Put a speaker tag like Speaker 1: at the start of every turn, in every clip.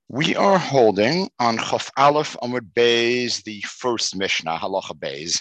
Speaker 1: We are holding on Chaf Aleph Amud Beis, the first Mishnah, Halacha Beis.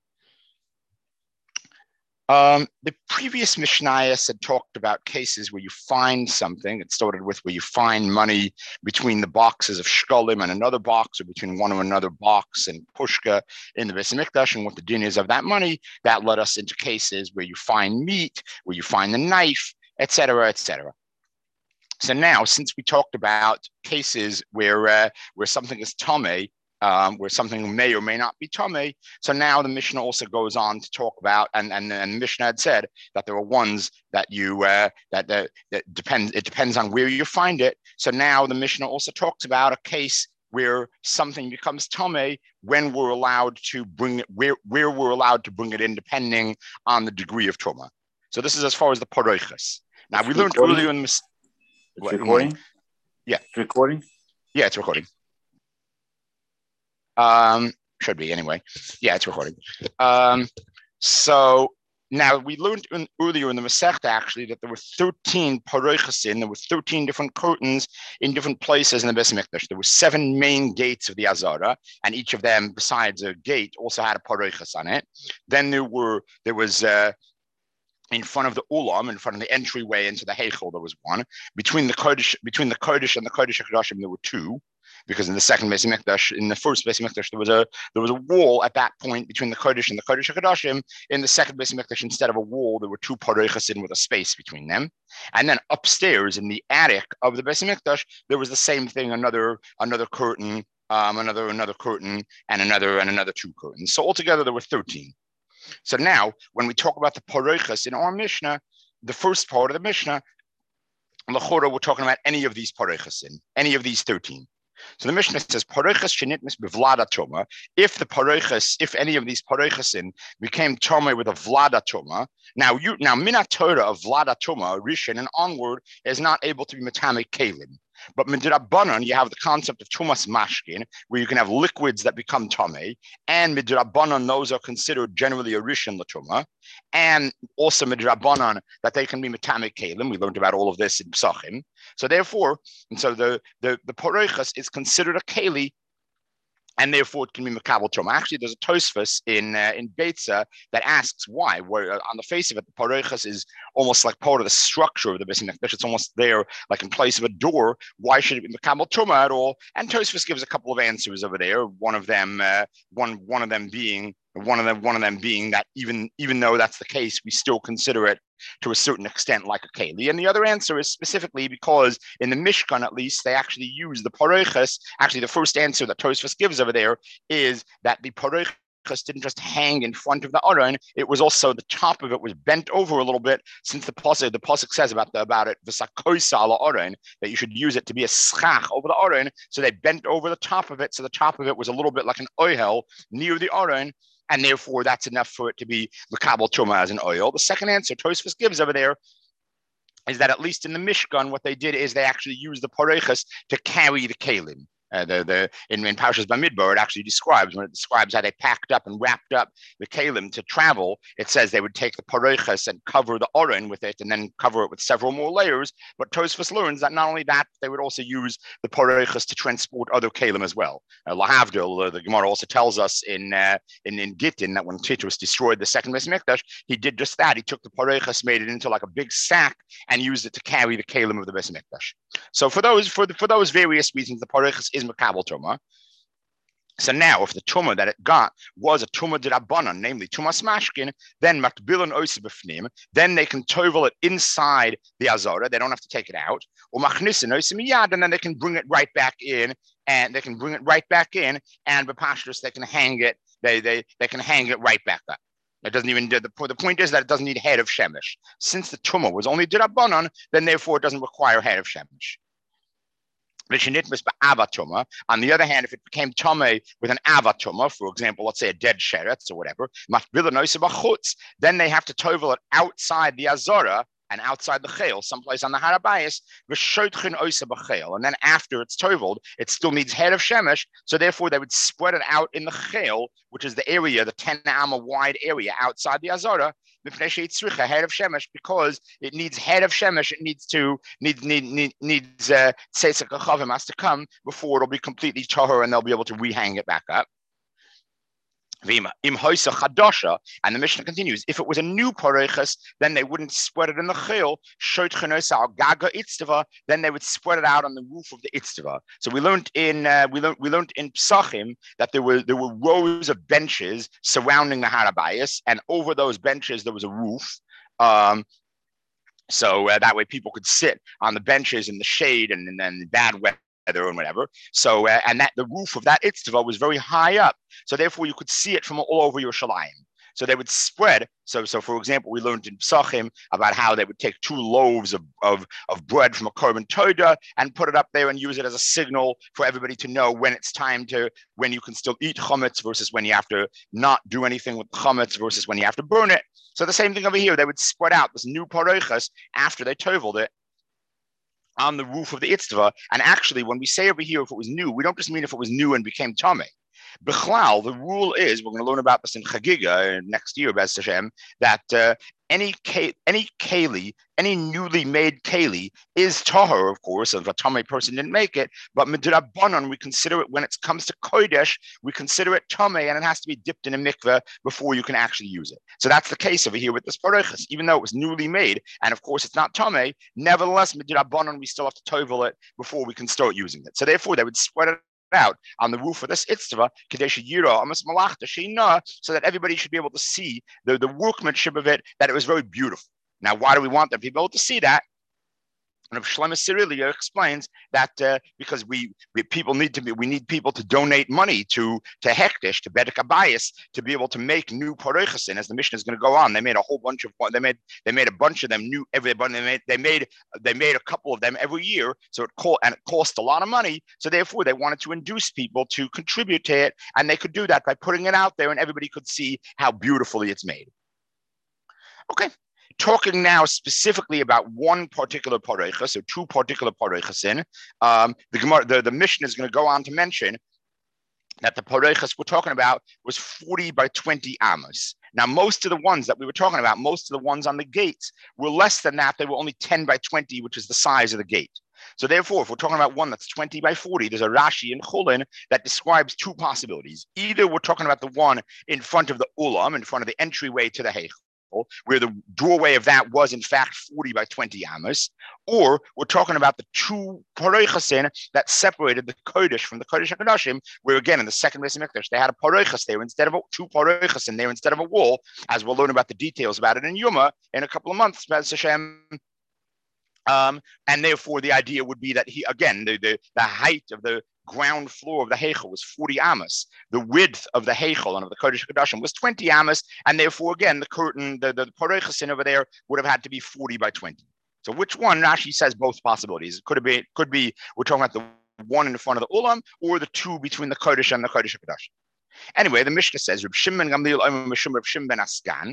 Speaker 1: The previous Mishnayos had talked about cases where you find something. It started with where you find money between the boxes of shkolim and another box, or between one and another box and pushka in the Beis Hamikdash, and what the din is of that money. That led us into cases where you find meat, where you find the knife, etc., etc. So now, since we talked about cases where something is tameh, where something may or may not be tameh, so now the Mishnah also goes on to talk about, and the Mishnah had said that there are ones that that depends. It depends on where you find it. So now the Mishnah also talks about a case where something becomes tameh when we're allowed to bring it, where we're allowed to bring it in, depending on the degree of tuma. So this is as far as the paroichas. Now we learned earlier in this.
Speaker 2: It's recording?
Speaker 1: Yeah.
Speaker 2: It's recording?
Speaker 1: Yeah, it's recording. Should be anyway. Yeah, it's recording. So now we learned earlier in the Masechta actually that there were 13 paroichasin. There were 13 different curtains in different places in the Beis Hamikdash. There were 7 main gates of the Azara, and each of them, besides a gate, also had a paroichas on it. Then there was in front of the ulam, in front of the entryway into the heichel, there was one. Between the kodesh and the kodesh HaKadoshim, there were 2, because in the second Beis Hamikdash, in the first Beis Hamikdash, there was a wall at that point between the kodesh and the Kodesh HaKadoshim. In the second Beis Hamikdash, instead of a wall, there were 2 paroichasin with a space between them. And then upstairs in the attic of the Beis Hamikdash, there was the same thing, another curtain, another curtain, and another 2 curtains. So altogether, there were 13. So now, when we talk about the paroichas in our Mishnah, the first part of the Mishnah, l'chora, we're talking about any of these paroichasin, any of these 13. So the Mishnah says, paroichas shenitmis bevlada toma. If any of these paroichasin became toma with a vlada toma, now minat Torah of vlada toma, rishon and onward, is not able to be metame kalim. But midrabanan, you have the concept of tumas mashkin, where you can have liquids that become tameh, and midrabanan, those are considered generally a rishon latuma, and also midrabanan that they can be metame kalim. We learned about all of this in Psachim. So therefore, the paroichas is considered a keli, and therefore it can be makabel toma. Actually, there's a Tosfos in Beitza that asks why. Where on the face of it, the paroichas is almost like part of the structure of the Beis Hamikdash. It's almost there, like in place of a door. Why should it be makabel toma at all? And Tosfos gives a couple of answers over there. One of them being that even though that's the case, we still consider it to a certain extent like a keli. And the other answer is specifically because in the Mishkan, at least, they actually use the paroichas. Actually, the first answer that Tosfos gives over there is that the paroichas didn't just hang in front of the aron; it was also the top of it was bent over a little bit. Since the pasuk says about it v'sakoisa ala aron, that you should use it to be a schach over the aron, so they bent over the top of it, so the top of it was a little bit like an oihel near the aron. And therefore, that's enough for it to be makabel tuma as an oil. The second answer Tosfos gives over there is that at least in the Mishkan, what they did is they actually used the paroichas to carry the kalim. In Parshas Bamidbar, it actually describes how they packed up and wrapped up the kalim to travel. It says they would take the paroichas and cover the oren with it, and then cover it with several more layers. But Tosfos learns that not only that, they would also use the paroichas to transport other kalim as well. Lahavdil, the Gemara also tells us in Gittin that when Titus destroyed the second Beis Hamikdash, he did just that. He took the paroichas, made it into like a big sack, and used it to carry the kalim of the Beis Hamikdash. So for those various reasons, the paroichas is makabel tuma. So now, if the tuma that it got was a tuma d'Rabbanan, namely tumas mashkin, then makbilan oisa b'fnim, then they can tovel it inside the azara. They don't have to take it out. Or machnisin oisa miyad, and then they can bring it right back in, and b'pashtus they can hang it. They can hang it right back up. It doesn't even do the point is that it doesn't need head of shemesh. Since the tuma was only d'Rabbanan, then therefore it doesn't require head of shemesh. On the other hand, if it became tameh with an avatuma, for example, let's say a dead sheretz or whatever, then they have to tovel it outside the azara and outside the chayil, someplace on the harabayis, and then after it's toveled, it still needs head of shemesh. So therefore, they would spread it out in the chayil, which is the area, the 10 amma wide area outside the azara, head of shemesh, because it needs head of shemesh. It needs tzetzek achavim has to come before it'll be completely tahor and they'll be able to rehang it back up. And the Mishnah continues, if it was a new pareiches, then they wouldn't spread it in the chil. Then they would spread it out on the roof of the itztava. So we learned in Psachim that there were rows of benches surrounding the harabayas, and over those benches there was a roof. So that way people could sit on the benches in the shade and then bad weather and whatever. So and that the roof of that itztava was very high up, so therefore you could see it from all over Yerushalayim. So they would spread. So for example, we learned in Psachim about how they would take 2 loaves of bread from a korban toda and put it up there and use it as a signal for everybody to know when it's time to, when you can still eat chametz versus when you have to not do anything with chametz versus when you have to burn it. So the same thing over here. They would spread out this new pareiches after they toveled it on the roof of the itztava. And actually, when we say over here, if it was new, we don't just mean if it was new and became tamei. Bichlal, the rule is, we're going to learn about this in Chagiga next year, Bez Hashem, that any keli, any newly made keli is tahor, of course, if a tamei person didn't make it, but midrabanan, we consider it, when it comes to kodesh, we consider it tamei, and it has to be dipped in a mikveh before you can actually use it. So that's the case over here with this pareiches. Even though it was newly made, and of course it's not tamei, nevertheless, midrabanan, we still have to tovel it before we can start using it. So therefore, they would spread it out on the roof of this itztava, so that everybody should be able to see the workmanship of it, that it was very beautiful. Now, why do we want them to be able to see that? And Shlomo Sirilia explains that because we need people to donate money to Hektish, to Bedek Abayis, to be able to make new pareichesin. As the Mishnah is going to go on, they made a whole bunch of a bunch of them new. Everybody they made a couple of them every year. So it cost a lot of money. So therefore, they wanted to induce people to contribute to it, and they could do that by putting it out there, and everybody could see how beautifully it's made. Okay. Talking now specifically about one particular pareiches, or 2 particular pareichesin, the Mishnah is going to go on to mention that the pareiches we're talking about was 40 by 20 amos. Now, most of the ones that we were talking about, most of the ones on the gates were less than that. They were only 10 by 20, which is the size of the gate. So therefore, if we're talking about one that's 20 by 40, there's a Rashi in Chulin that describes 2 possibilities. Either we're talking about the one in front of the ulam, in front of the entryway to the heichal, where the doorway of that was in fact 40 by 20 amos, or we're talking about the 2 pareichesin that separated the Kodesh from the Kodesh HaKadoshim, where again in the second Beis HaMikdash they had a pareiches there instead of 2 pareichesin there instead of a wall, as we'll learn about the details about it in Yuma in a couple of months, Be'ez Hashem. And therefore the idea would be that the height of the ground floor of the heichal was 40 amos. The width of the heichal and of the Kodesh HaKadoshim was 20 amos, and therefore again the curtain, the pareichesin over there would have had to be 40 by 20. So which one? Rashi says both possibilities. It could be we're talking about the one in front of the ulam, or the 2 between the Kodesh and the Kodesh HaKadoshim. Anyway, the Mishnah says Reb Shimon Gamliel Omer Mishum Reb Shimon ben Askan.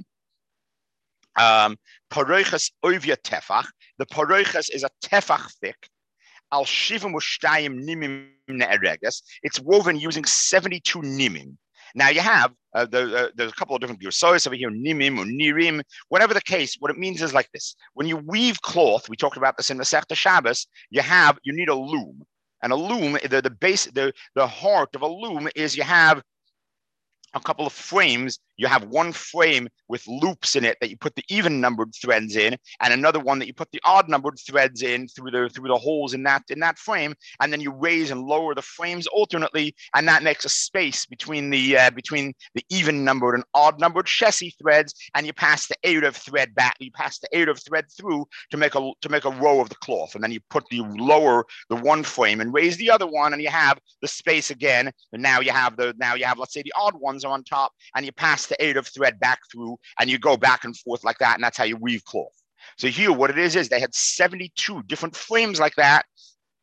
Speaker 1: Pareiches oivya tefach. The pareiches is a tefach thick. Al shivim ushtayim nimim ne'ereges. It's woven using 72 nimim. Now you have there's a couple of different gersois over here, nimim or nirim. Whatever the case, what it means is like this: when you weave cloth, we talked about this in the Masechta Shabbos. You need a loom, and a loom, the heart of a loom is you have a couple of frames. You have one frame with loops in it that you put the even numbered threads in, and another one that you put the odd numbered threads in through the holes in that frame, and then you raise and lower the frames alternately, and that makes a space between the even numbered and odd numbered chassis threads, and you pass the eruv thread back. You pass the eruv thread through to make a row of the cloth, and then you put the one frame and raise the other one, and you have the space again. And now you have let's say the odd ones are on top, and you pass the eruv thread back through, and you go back and forth like that, and that's how you weave cloth. So here, what it is they had 72 different frames like that,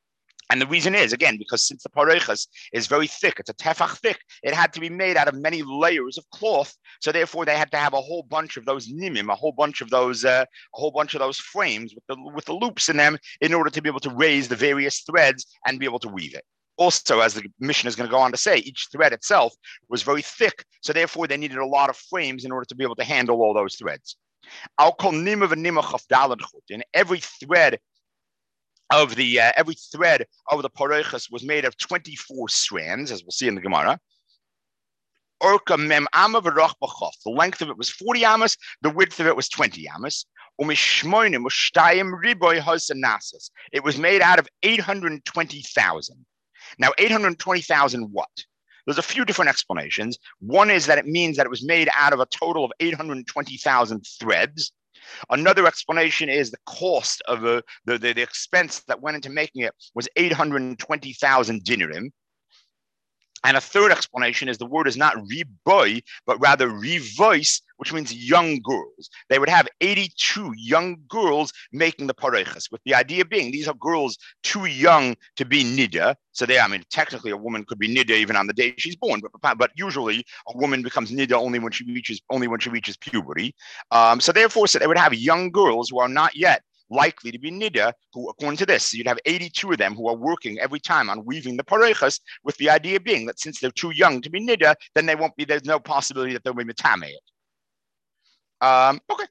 Speaker 1: And the reason is, again, because since the parechas is very thick, it's a tefach thick, it had to be made out of many layers of cloth. So therefore, they had to have a whole bunch of those nimim, a whole bunch of those frames with the loops in them in order to be able to raise the various threads and be able to weave it. Also, as the Mishnah is going to go on to say, each thread itself was very thick, so therefore they needed a lot of frames in order to be able to handle all those threads. I'll call nimah v'nimah chaf daled chut. In every thread of the parechas was made of 24 strands, as we'll see in the Gemara. Orka mem ama v'rach b'chaf. The length of it was 40 amas, the width of it was 20 amas. Umishmoinim ushtayim riboy hosanasas. It was made out of 820,000. Now, 820,000 what? There's a few different explanations. One is that it means that it was made out of a total of 820,000 threads. Another explanation is the cost of the expense that went into making it was 820,000 dinarim. And a third explanation is the word is not riboy, but rather revoice, which means young girls. They would have 82 young girls making the parechas, with the idea being these are girls too young to be nida. So technically a woman could be nida even on the day she's born, but usually a woman becomes nida only when she reaches puberty. So therefore, they would have young girls who are not yet likely to be nida, who, according to this, you'd have 82 of them who are working every time on weaving the parechas, with the idea being that since they're too young to be nida, then there's no possibility that they'll be mitame it. Okay.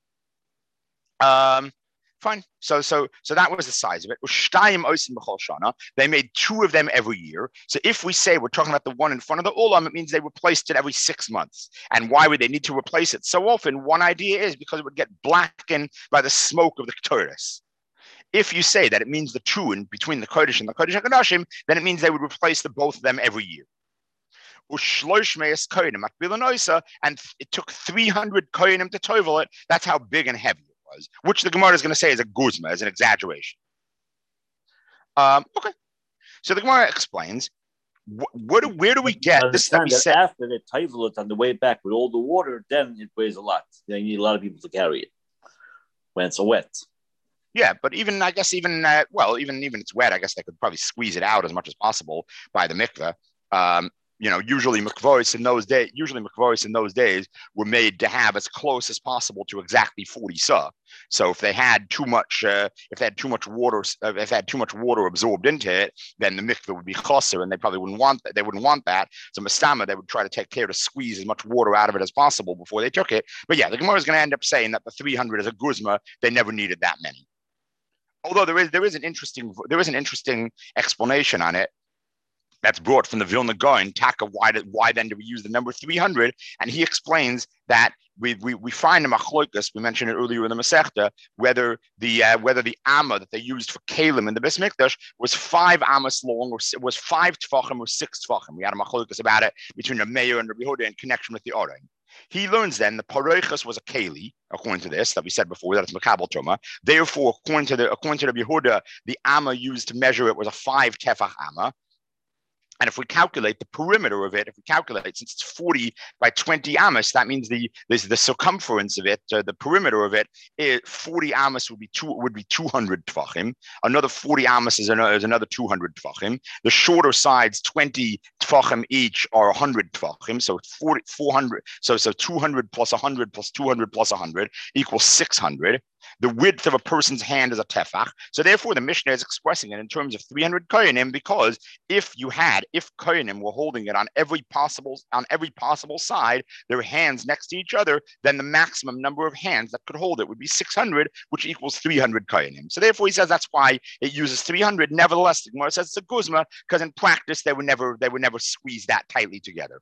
Speaker 1: Fine. So that was the size of it. They made 2 of them every year. So if we say we're talking about the one in front of the ulam, it means they replaced it every 6 months. And why would they need to replace it so often? One idea is because it would get blackened by the smoke of the Ketores. If you say that it means the tune between the Kodesh and the Kodesh HaKadoshim, then it means they would replace both of them every year. And it took 300 kohenim to tovel it. That's how big and heavy it was, which the Gemara is going to say is a guzma, as an exaggeration. Okay, so the Gemara explains where do we get this? That we said
Speaker 2: after they tovel it on the way back with all the water, then it weighs a lot. Then you need a lot of people to carry it when it's wet.
Speaker 1: Yeah, but even it's wet, I guess they could probably squeeze it out as much as possible by the mikveh. Usually mikvahs in those days were made to have as close as possible to exactly 40 sa. So if they had too much water absorbed into it, then the mikvah would be chaser, and they probably wouldn't want that. They wouldn't want that. So mastama, they would try to take care to squeeze as much water out of it as possible before they took it. But yeah, the Gemara is going to end up saying that the 300 is a guzma. They never needed that many. Although there is an interesting explanation on it that's brought from the Vilna Gaon, Taka, why then do we use the number 300? And he explains that we find the machlokas, we mentioned it earlier in the Masechta, whether the amma that they used for kalim in the Beis Mikdash was 5 amas long, or was 5 tefachim or 6 tefachim. We had a machlokas about it between the Meir and the Yehuda in connection with the Oren. He learns then the parechas was a keli, according to this that we said before, that it's makabel truma. Therefore, according to the Yehuda, the amma used to measure it was a 5 tefach amma. And if we calculate the perimeter of it, since it's 40 by 20 amas, that means the circumference of it, the perimeter of it, 40 amas would be 200 tefachim. Another 40 amas is another 200 tefachim. The shorter sides, 20 tefachim each, are 100 tefachim. So 400. So 200 plus 100 plus 200 plus 100 equals 600. The width of a person's hand is a tefach. So therefore, the Mishnah is expressing it in terms of 300 kohenim, because if kohenim were holding it on every possible side, their hands next to each other, then the maximum number of hands that could hold it would be 600, which equals 300 kohenim. So therefore, he says that's why it uses 300. Nevertheless, the Gemara says it's a guzma, because in practice they would never squeeze that tightly together.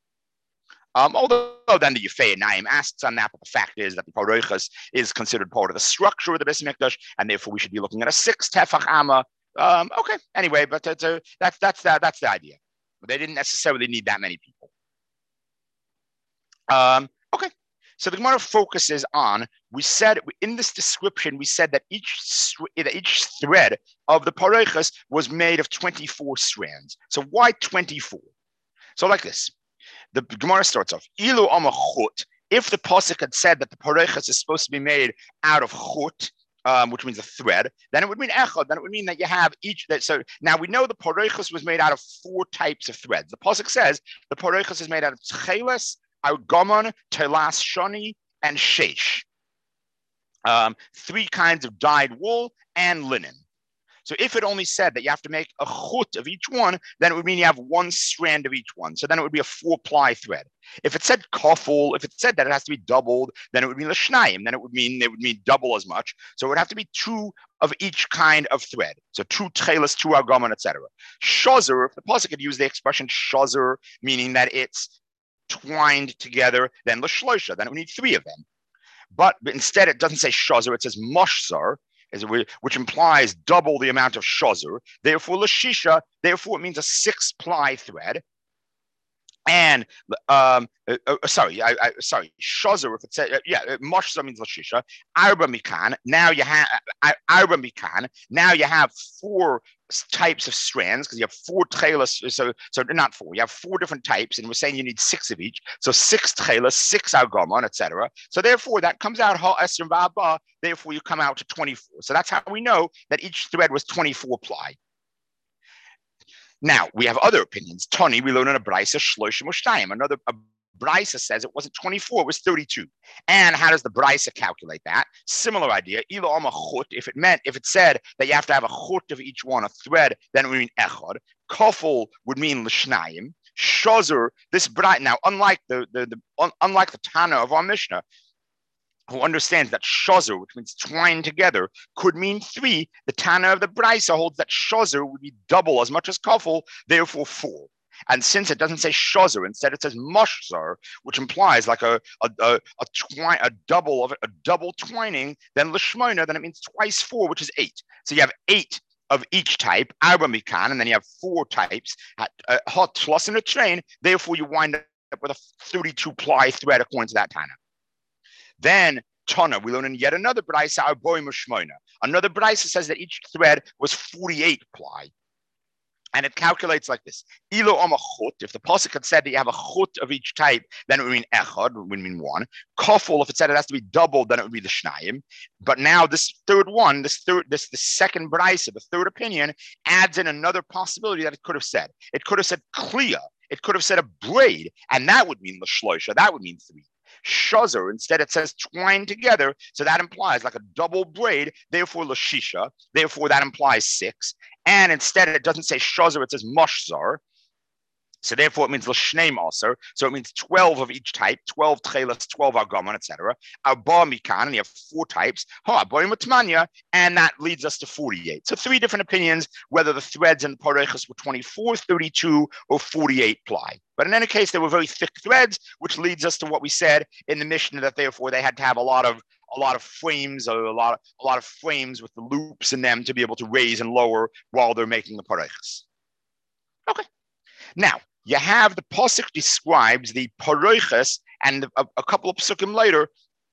Speaker 1: Although then the Yefei Naim asks on that, but the fact is that the parechas is considered part of the structure of the Beis Mikdash, and therefore we should be looking at a 6 tefach amma. Okay, anyway, but that's the idea. But they didn't necessarily need that many people. Okay, so the Gemara focuses on. We said in this description, that each thread of the parechas was made of 24 strands. So why 24? So like this. The Gemara starts off, Ilu ama chut. If the pasuk had said that the parechas is supposed to be made out of chut, which means a thread, then it would mean echad. Then it would mean that you have each. So now we know the porochos was made out of 4 types of threads. The pasuk says the porochos is made out of tcheles, argomon, telas shoni, and sheish. 3 kinds of dyed wool and linen. So if it only said that you have to make a chut of each one, then it would mean you have 1 strand of each one. So then it would be a 4-ply thread. If it said kofel, if it said that it has to be doubled, then it would mean l'shnayim. Then it would mean double as much. So it would have to be 2 of each kind of thread. So 2 tcheles, 2 argomon, etc. Shozer, if the pasuk had used the expression shozer, meaning that it's twined together, then l'shloisha, then it would need 3 of them. But instead, it doesn't say shozer, it says moshzar, which implies double the amount of shozer. Therefore, l'shisha, therefore it means a 6-ply thread. And sorry, shozer. If it says moshzar means l'shisha. Arba mikan. Now you have arba mikan. Now you have 4 types of strands because you have 4 tchelas. So not 4. You have 4 different types, and we're saying you need 6 of each. So 6 tchelas, 6 argomon, etc. So therefore, that comes out ha esrim va'aba. Therefore, you come out to 24. So that's how we know that each thread was 24 ply. Now, we have other opinions. Tani, we learn in a Braisa, Shloshim Ushtayim. Another Braisa says it wasn't 24, it was 32. And how does the Braisa calculate that? Similar idea. Ilo ama chut, if it said that you have to have a chut of each one, a thread, then it would mean echad. Kofel would mean l'shnayim. Shozer, this Braisa, now unlike the Tana of our Mishnah, who understands that shozer, which means twined together, could mean 3. The Tana of the Braisa holds that shozer would be double as much as kofel, therefore 4. And since it doesn't say shozer, instead it says moshzar, which implies like a double twining, then l'shmoina, then it means twice 4, which is 8. So you have 8 of each type, arba mikan, and then you have 4 types, hot plus in a train, therefore you wind up with a 32-ply thread according to that Tana. Then Tana, we learn in yet another Braisa, Arboim Ushmoina. Another Braisa says that each thread was 48 ply. And it calculates like this. Ilo ama chut, if the pasuk had said that you have a chut of each type, then it would mean echad, it would mean 1. Kofel, if it said it has to be doubled, then it would be the shnayim. But now this third one, the second Braisa, the third opinion, adds in another possibility that it could have said. It could have said kliya. It could have said a braid, and that would mean l'shloisha. That would mean 3. Shozer, instead it says twined together, so that implies like a double braid, therefore l'shisha, therefore that implies 6. And instead it doesn't say shozer, it says moshzar. So therefore it means l'shneim aser. So it means 12 of each type, 12 tchelas, 12 argomon, etc. Arba mikan, and you have 4 types. Arboim utmanya, and that leads us to 48. So 3 different opinions, whether the threads in the parechas were 24, 32, or 48 ply. But in any case, they were very thick threads, which leads us to what we said in the Mishnah, that therefore they had to have a lot of frames, a lot of frames with the loops in them to be able to raise and lower while they're making the parechas. Okay. Now, you have the pasuk describes the parochas, and a couple of psukim later,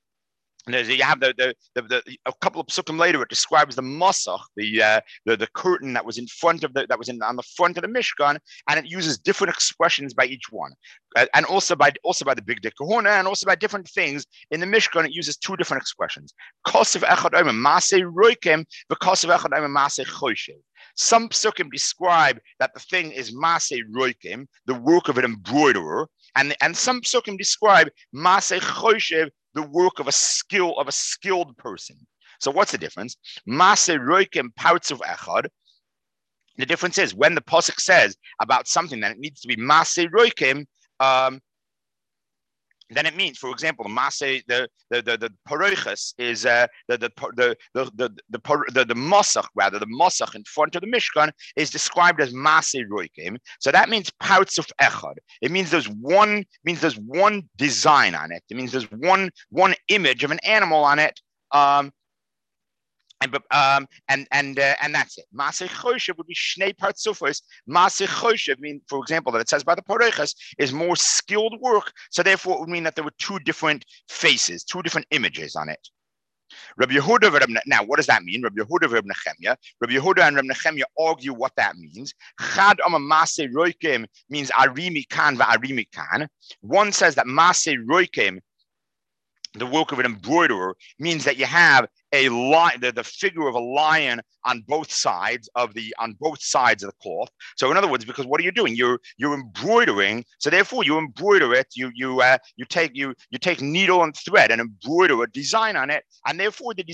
Speaker 1: you have a couple of psukim later. It describes the masach, the curtain that was in front of on the front of the Mishkan, and it uses different expressions by each one, and also by the big kahuna, and also by different things in the Mishkan. It uses 2 different expressions. Kosev echad omer maseh roikem, v'kosev echad omer maseh choshev. Some psukim describe that the thing is maseh roikim, the work of an embroiderer, and some psukim describe maseh choshev, the work of a skilled person. So what's the difference? Maseh roikim parts of echad. The difference is when the pasuk says about something that it needs to be maseh roikim, then it means, for example, the maseh, the parochas is the masach, rather the masach in front of the Mishkan is described as maseh roikim. So that means parts of echad. It means there's one design on it. It means there's one image of an animal on it. And that's it. Maseh choshev would be shnei partzufos. Maseh choshev mean, for example, that it says by the parochas is more skilled work. So therefore, it would mean that there were 2 different faces, 2 different images on it. Rabbi Yehuda, now what does that mean? Rabbi Yehuda and Rabbi Nechemia. Rabbi Yehuda and Rabbi Nechemia argue what that means. Chad ama maseh roikim means arimi kan va'arimi kan. One says that maseh roikim, the work of an embroiderer means that you have a lion, the figure of a lion on both sides of the cloth. So in other words, because what are you doing? You're embroidering. So therefore, you embroider it. You take needle and thread and embroider a design on it, and therefore the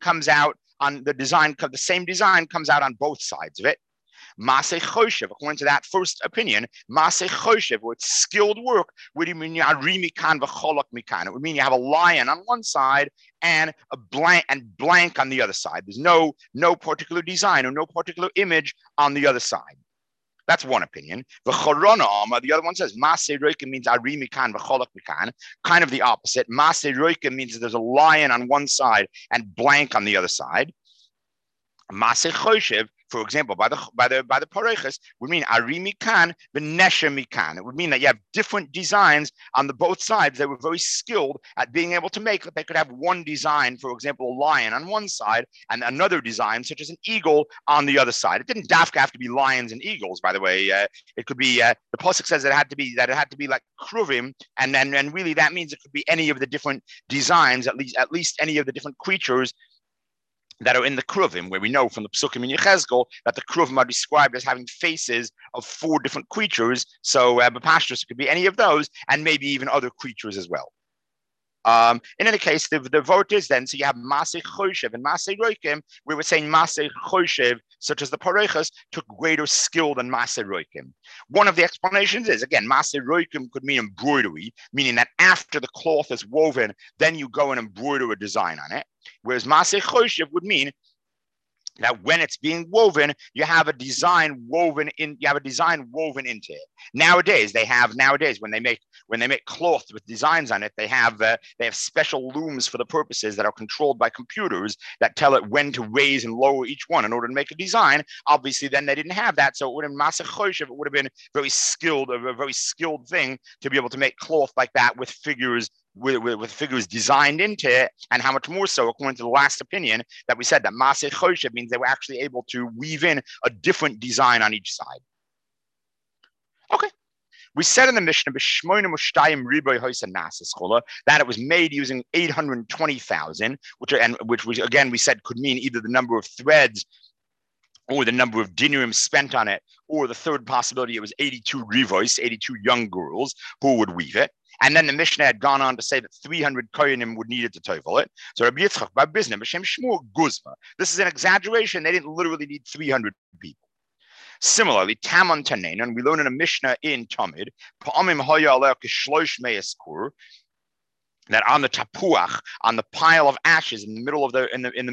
Speaker 1: same design comes out on both sides of it. Maseh Choshev, according to that first opinion, Maseh Choshev, or it's skilled work, would mean Ari Mikan v'cholak Mikan. It would mean you have a lion on one side and a blank on the other side. There's no particular design or no particular image on the other side. That's one opinion. The Chorona Alma, the other one says Maseh Roika means Ari Mikan v'cholak Mikan, kind of the opposite. Maseh Roika means that there's a lion on one side and blank on the other side. Maseh Choshev, for example, by the Pareiches, would mean Ari Mikan v'Nesha Mikan. It would mean that you have different designs on the both sides. They were very skilled at being able to make that they could have one design, for example, a lion on one side, and another design, such as an eagle, on the other side. It didn't have to be lions and eagles, by the way. It could be the pasuk says that it had to be like kruvim, and really that means it could be any of the different designs, at least any of the different creatures that are in the Kruvim, where we know from the Psukim in Yechezkel that the Kruvim are described as having faces of 4 different creatures. So B'Pashtus could be any of those, and maybe even other creatures as well. In any case, the vote is then, so you have Maseh Choshev and Maseh Roikim, we were saying Maseh Choshev, such as the Parechas, took greater skill than Maseh Roikim. One of the explanations is, again, Maseh Roikim could mean embroidery, meaning that after the cloth is woven, then you go and embroider a design on it. Whereas Maseh Choshev would mean that when it's being woven, you have a design woven into it. Nowadays, when they make cloth with designs on it, they have special looms for the purposes that are controlled by computers that tell it when to raise and lower each one in order to make a design. Obviously, then they didn't have that, so it would have Maseh Choshev. It would have been a very skilled thing to be able to make cloth like that with figures. With figures designed into it, and how much more so, according to the last opinion, that we said that Maseh Choshev means they were actually able to weave in a different design on each side. Okay. We said in the Mishnah that it was made using 820,000, which we said could mean either the number of threads or the number of dinurim spent on it, or the third possibility, it was 82 rivos, 82 young girls who would weave it. And then the Mishnah had gone on to say that 300 koyanim would need it to tovel it. So Rabbi Yitzchak bar Bizna b'shem Shmuel Guzma. This is an exaggeration. They didn't literally need 300 people. Similarly, Taman Tanein, we learn in a Mishnah in Talmud, Pa'amim haya aleh k'shlosh me'es kur, that on the tapuach, on the pile of ashes in the middle of the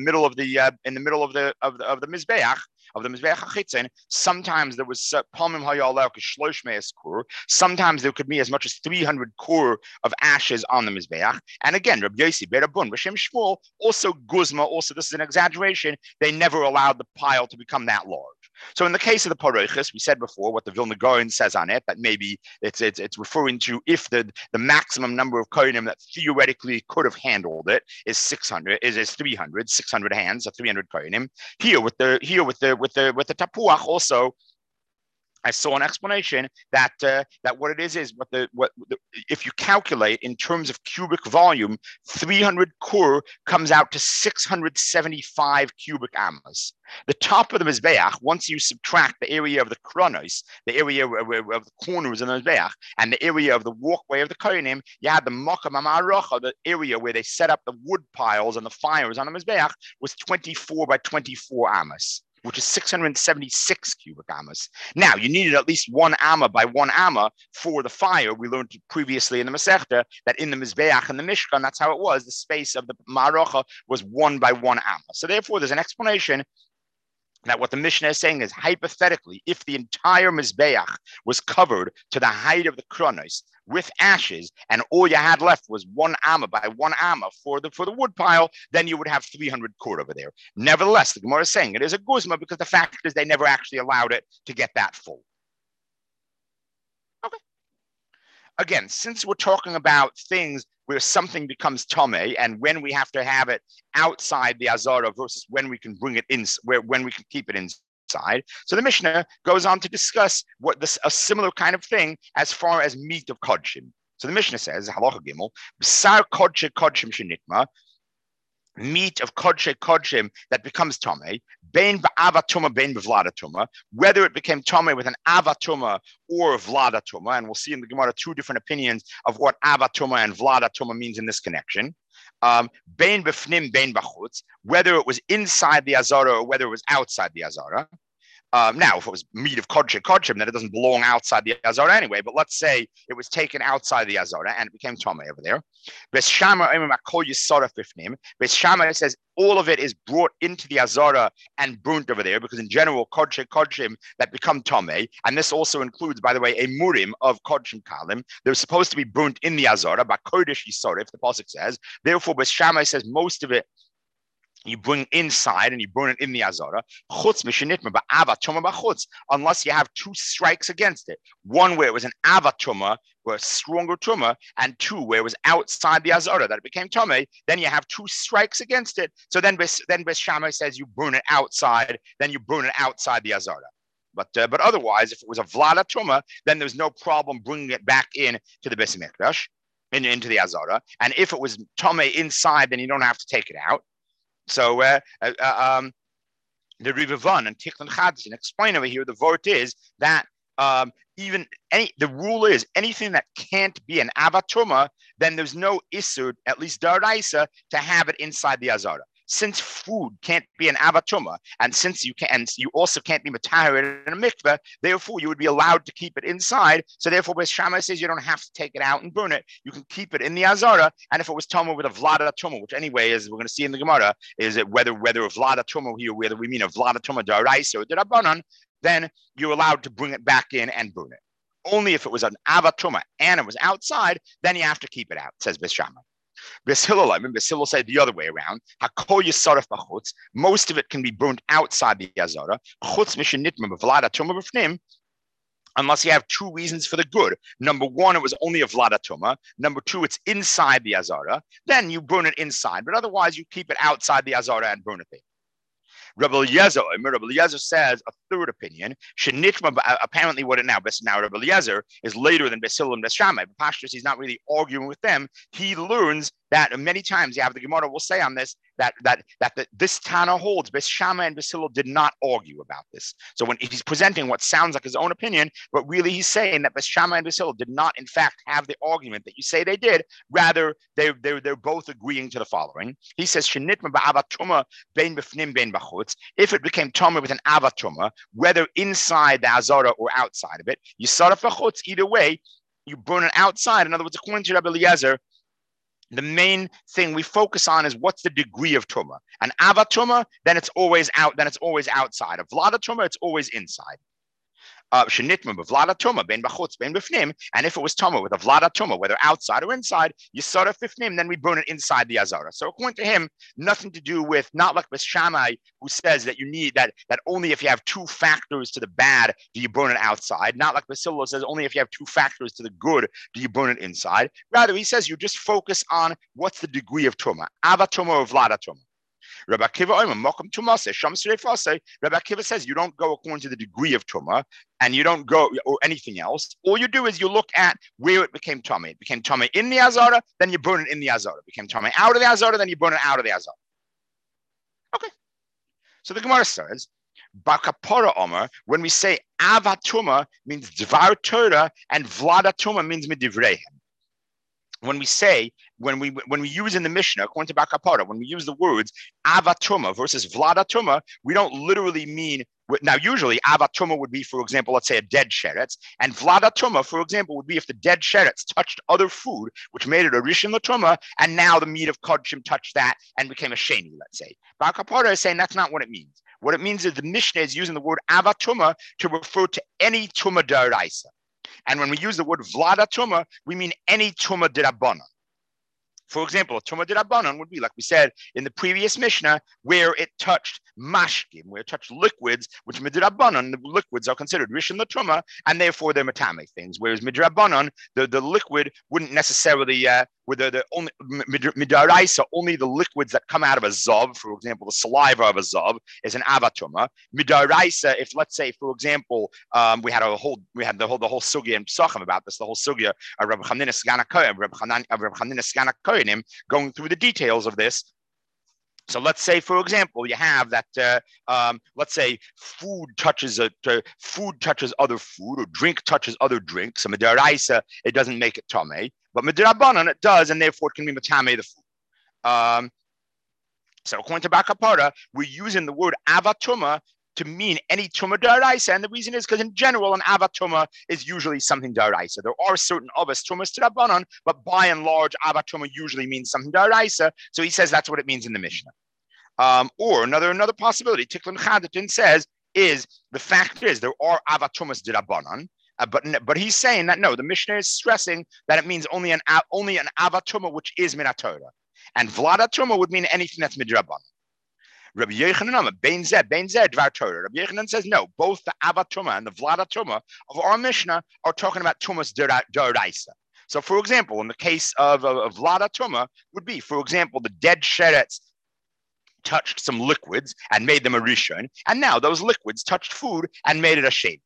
Speaker 1: mizbeach, of the Mizbeach HaChitzon, sometimes there was Palmim Hayaleh Shlosh Me'es Kur. Sometimes there could be as much as 300 kur of ashes on the Mizbeach. And again, Rabbi Yossi Ber Abun B'Shem Shmuel, also Guzma, also this is an exaggeration. They never allowed the pile to become that large. So in the case of the Parechis, we said before what the Vilna Gaon says on it, that maybe it's referring to if the maximum number of kohanim that theoretically could have handled it is 600 600 hands, so 300 kohanim. Here with the tapuach also, I saw an explanation that what it is if you calculate in terms of cubic volume, 300 kur comes out to 675 cubic amas. The top of the mizbeach, once you subtract the area of the kronos, the area of the corners of the mizbeach, and the area of the walkway of the kohanim, you had the makam ha'ma'aracha, the area where they set up the wood piles and the fires on the mizbeach, was 24 by 24 amas, which is 676 cubic amas. Now, you needed at least 1 amma by 1 amma for the fire. We learned previously in the Masechta that in the Mizbeach and the Mishkan, that's how it was. The space of the Ma'aracha was 1 by 1 amma. So therefore, there's an explanation that what the Mishnah is saying is, hypothetically, if the entire Mizbeach was covered to the height of the Kronos with ashes, and all you had left was 1 amma by 1 amma for the wood pile, then you would have 300 kur over there. Nevertheless, the Gemara is saying it is a guzma because the fact is they never actually allowed it to get that full. Okay. Again, since we're talking about things where something becomes tomei, and when we have to have it outside the azara versus when we can bring it in, when we can keep it inside. So the Mishnah goes on to discuss a similar kind of thing as far as meat of kodshim. So the Mishnah says, Halacha Gimel, B'sar Kodshe Kodshim Shenitma, meat of Kodshe Kodshim that becomes Tomei, Bein Ba'avatuma, Bein B'vladatuma, whether it became Tomei with an Avatuma or Vladatuma, and we'll see in the Gemara two different opinions of what Avatuma and Vladatuma means in this connection. Bein B'fnim, Bein B'chutz, whether it was inside the Azara or whether it was outside the Azara. Now, if it was meat of kodshim, then it doesn't belong outside the Azara anyway. But let's say it was taken outside the Azara and it became Tomei over there. Beis Shammai says all of it is brought into the Azara and burnt over there because in general, kodshim that become Tomei, and this also includes, by the way, a murim of kodshim kalim. They're supposed to be burnt in the Azara, by kodesh yisorif, the pasuk says. Therefore, Beis Shammai says most of it you bring inside and you burn it in the Azara, unless you have two strikes against it. One where it was an avatuma, where a stronger tuma, and two where it was outside the Azara, that it became tomei, then you have two strikes against it. So then Beis Shammai says you burn it outside, then you burn it outside the Azara. But otherwise, if it was a vlada tuma, then there's no problem bringing it back in to the Beis Mikdash, into the Azara. And if it was tomei inside, then you don't have to take it out. So the Rivavan and Tikkun Chadashin explain over here. The vote is that the rule is anything that can't be an avatuma, then there's no isur, at least daraisa, to have it inside the Azara. Since food can't be an avatuma, and since you also can't be mataharid in a mikveh, therefore you would be allowed to keep it inside. So therefore, Beis Shammai says you don't have to take it out and burn it. You can keep it in the Azara. And if it was tuma with a vlada tuma, which anyway, as we're going to see in the Gemara, is it whether a vlada tuma here, whether we mean a vlada tuma daraisa or derabanan, then you're allowed to bring it back in and burn it. Only if it was an avatuma and it was outside, then you have to keep it out, says Beis Shammai. Beis Hillel said the other way around. Most of it can be burnt outside the Azara. Unless you have two reasons for the good. Number one, it was only a vladatuma. Number two, it's inside the Azara. Then you burn it inside. But otherwise, you keep it outside the Azara and burn it there. Rabbi Eliezer says a third opinion. Apparently, what it now Rabbi Eliezer is later than Beis Hillel and Beis Shammai. But Pashtus, he's not really arguing with them. He learns that many times, you have the Gemara will say on this that this Tana holds. Beis Shammai and Beis Hillel did not argue about this. So when he's presenting what sounds like his own opinion, but really he's saying that Beis Shammai and Beis Hillel did not, in fact, have the argument that you say they did. Rather, they're both agreeing to the following. He says, "Shenitma ba'avatuma bein b'fnim bein b'chutz." If it became tuma with an avatuma, whether inside the Azara or outside of it, you saraf b'chutz. Either way, you burn it outside. In other words, according to Rabbi Eliezer, the main thing we focus on is what's the degree of tuma. An avatuma, then it's always out. Then it's always outside. A vlada tuma, it's always inside. Shenitma b'vlada tuma bein b'chutz bein b'fnim, and if it was tuma with a vlada tuma, whether outside or inside, yisara fifnim, then we burn it inside the Azara. So according to him, nothing to do with, not like Beis Shammai, who says that you need that only if you have two factors to the bad do you burn it outside. Not like Beis Hillel says only if you have two factors to the good do you burn it inside. Rather, he says you just focus on what's the degree of tuma, ava tuma or vlada tuma. Rabbi Akiva says you don't go according to the degree of tuma, and you don't go or anything else. All you do is you look at where it became tummy. It became tummy in the Azara, then you burn it in the Azara. It became tummy out of the Azara, then you burn it out of the Azara. Okay. So the Gemara says, Bakapora Omer, when we say avatuma means dvar Torah and vladatuma means midivreihem. When we use in the Mishnah, according to Bakapara, when we use the words avatuma versus vladatuma, we don't literally mean, now usually avatuma would be, for example, let's say a dead sheretz, and vladatuma, for example, would be if the dead sheretz touched other food, which made it a rishon latuma, and now the meat of kodshim touched that and became a sheni, let's say. Bakapara is saying that's not what it means. What it means is the Mishnah is using the word avatuma to refer to any tuma daraisa. And when we use the word vlada tuma, we mean any tuma dirabana. For example, a Tumah D'Rabbanan would be, like we said in the previous Mishnah, where it touched mashkim, where it touched liquids, which Midrabbanan, the liquids are considered Rishon LaTumah, and therefore they're Matame things. Whereas Midrabbanan, the liquid wouldn't necessarily, with the only Midaraisa, only the liquids that come out of a Zav, for example, the saliva of a Zav is an Avatuma. Midaraisa, if let's say, for example, we had the whole sugya in Pesachim about this, the whole sugya of Reb Chanina Skana Koyanim, going through the details of this. So let's say, for example, you have that. Let's say food touches other food, or drink touches other drinks. So midaraisa, it doesn't make it tamei, but midrabanan it does, and therefore it can be matame the food. So according to Bakapara, we're using the word avatuma to mean any tumah daraisa, and the reason is because in general an avatuma is usually something daraisa. There are certain others tumas terabanan, but by and large avatuma usually means something daraisa. So he says that's what it means in the Mishnah. Or another possibility, Tiklin Chadatin says, is the fact is there are avatumas derabanan, but he's saying that no, the Mishnah is stressing that it means only an avatuma which is minatora, and vladatuma would mean anything that's midrabanan. Rabbi Yochanan, Bein Zeh Dvar Torah. Rabbi Yochanan says no. Both the Avatuma and the Vladatuma of our Mishnah are talking about Tumas D'Oraisa. So, for example, in the case of Vladatuma, would be, for example, the dead sheretz touched some liquids and made them a rishon, and now those liquids touched food and made it a shade.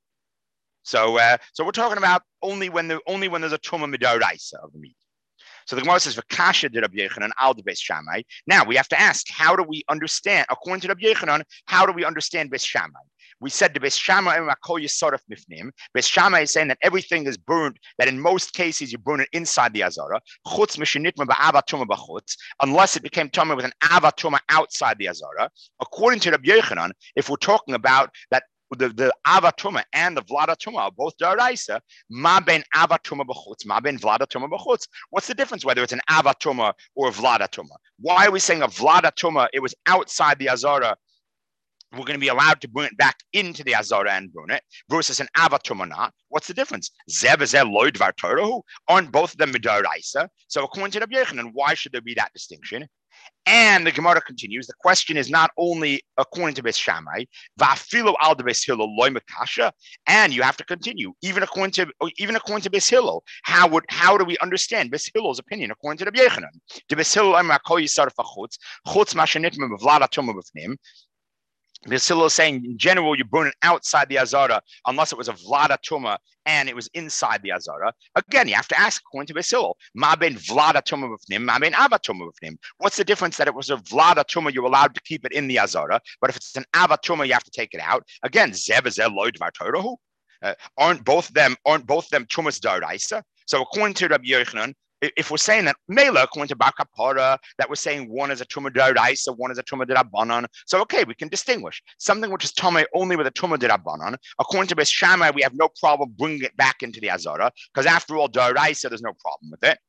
Speaker 1: So we're talking about only when there's a Tuma D'Oraisa of the meat. So the Gemara says, "V'kasha de Rabbi Yochanan al de Beis Shammai." Now we have to ask, how do we understand, according to Rabbi Yochanan, how do we understand Beis Shammai? We said the Beis Shammai makol yisaref mifnim. Beis Shammai is saying that everything is burned. That in most cases you burn it inside the azara. Chutz mishenitma ba'avatuma b'chutz, unless it became tumah with an avatuma outside the azara. According to Rabbi Yochanan, if we're talking about that. The avatuma and the vladatuma are both daraisa. Ma ben avatuma b'chutz, ma ben vladatuma b'chutz. What's the difference whether it's an avatuma or a vladatuma? Why are we saying a vladatuma? It was outside the azara. We're going to be allowed to bring it back into the azara and burn it, versus an avatuma not. What's the difference? Zeh v'zeh lo dvar Torah. Aren't both of them midaraisa? So according to Rabbi Yochanan, why should there be that distinction? And the Gemara continues. The question is not only according to Beis Shammai, va'afilu al de Beis Hillel loy mekasha, and you have to continue even according to Beis Hillel. How do we understand Beis Hillel's opinion according to Rabbi Yochanan? De Beis Hillel amar kol yisar fachutz chutz mashenitma b'vladatuma b'fnim. Beis Hillel is saying in general you burn it outside the azara unless it was a vladatuma and it was inside the azara. Again, you have to ask according to Beis Hillel, ma ben vladatuma b'fnim, ma ben avatuma b'fnim. What's the difference that it was a vladatuma, you're allowed to keep it in the azara, but if it's an avatuma, you have to take it out? Again, zeh v'zeh lo dvar Torah. Aren't both them tumas daraisa? So according to Rabbi Yochanan, if we're saying that Mela, according to Bakapara, that we're saying one is a Tumah D'Oraisa, one is a Tumah D'Rabbanan. So okay, we can distinguish something which is Tumah only with a Tumah D'Rabbanan. According to Beis Shammai, we have no problem bringing it back into the Azara, because after all, D'Oraisa, there's no problem with it.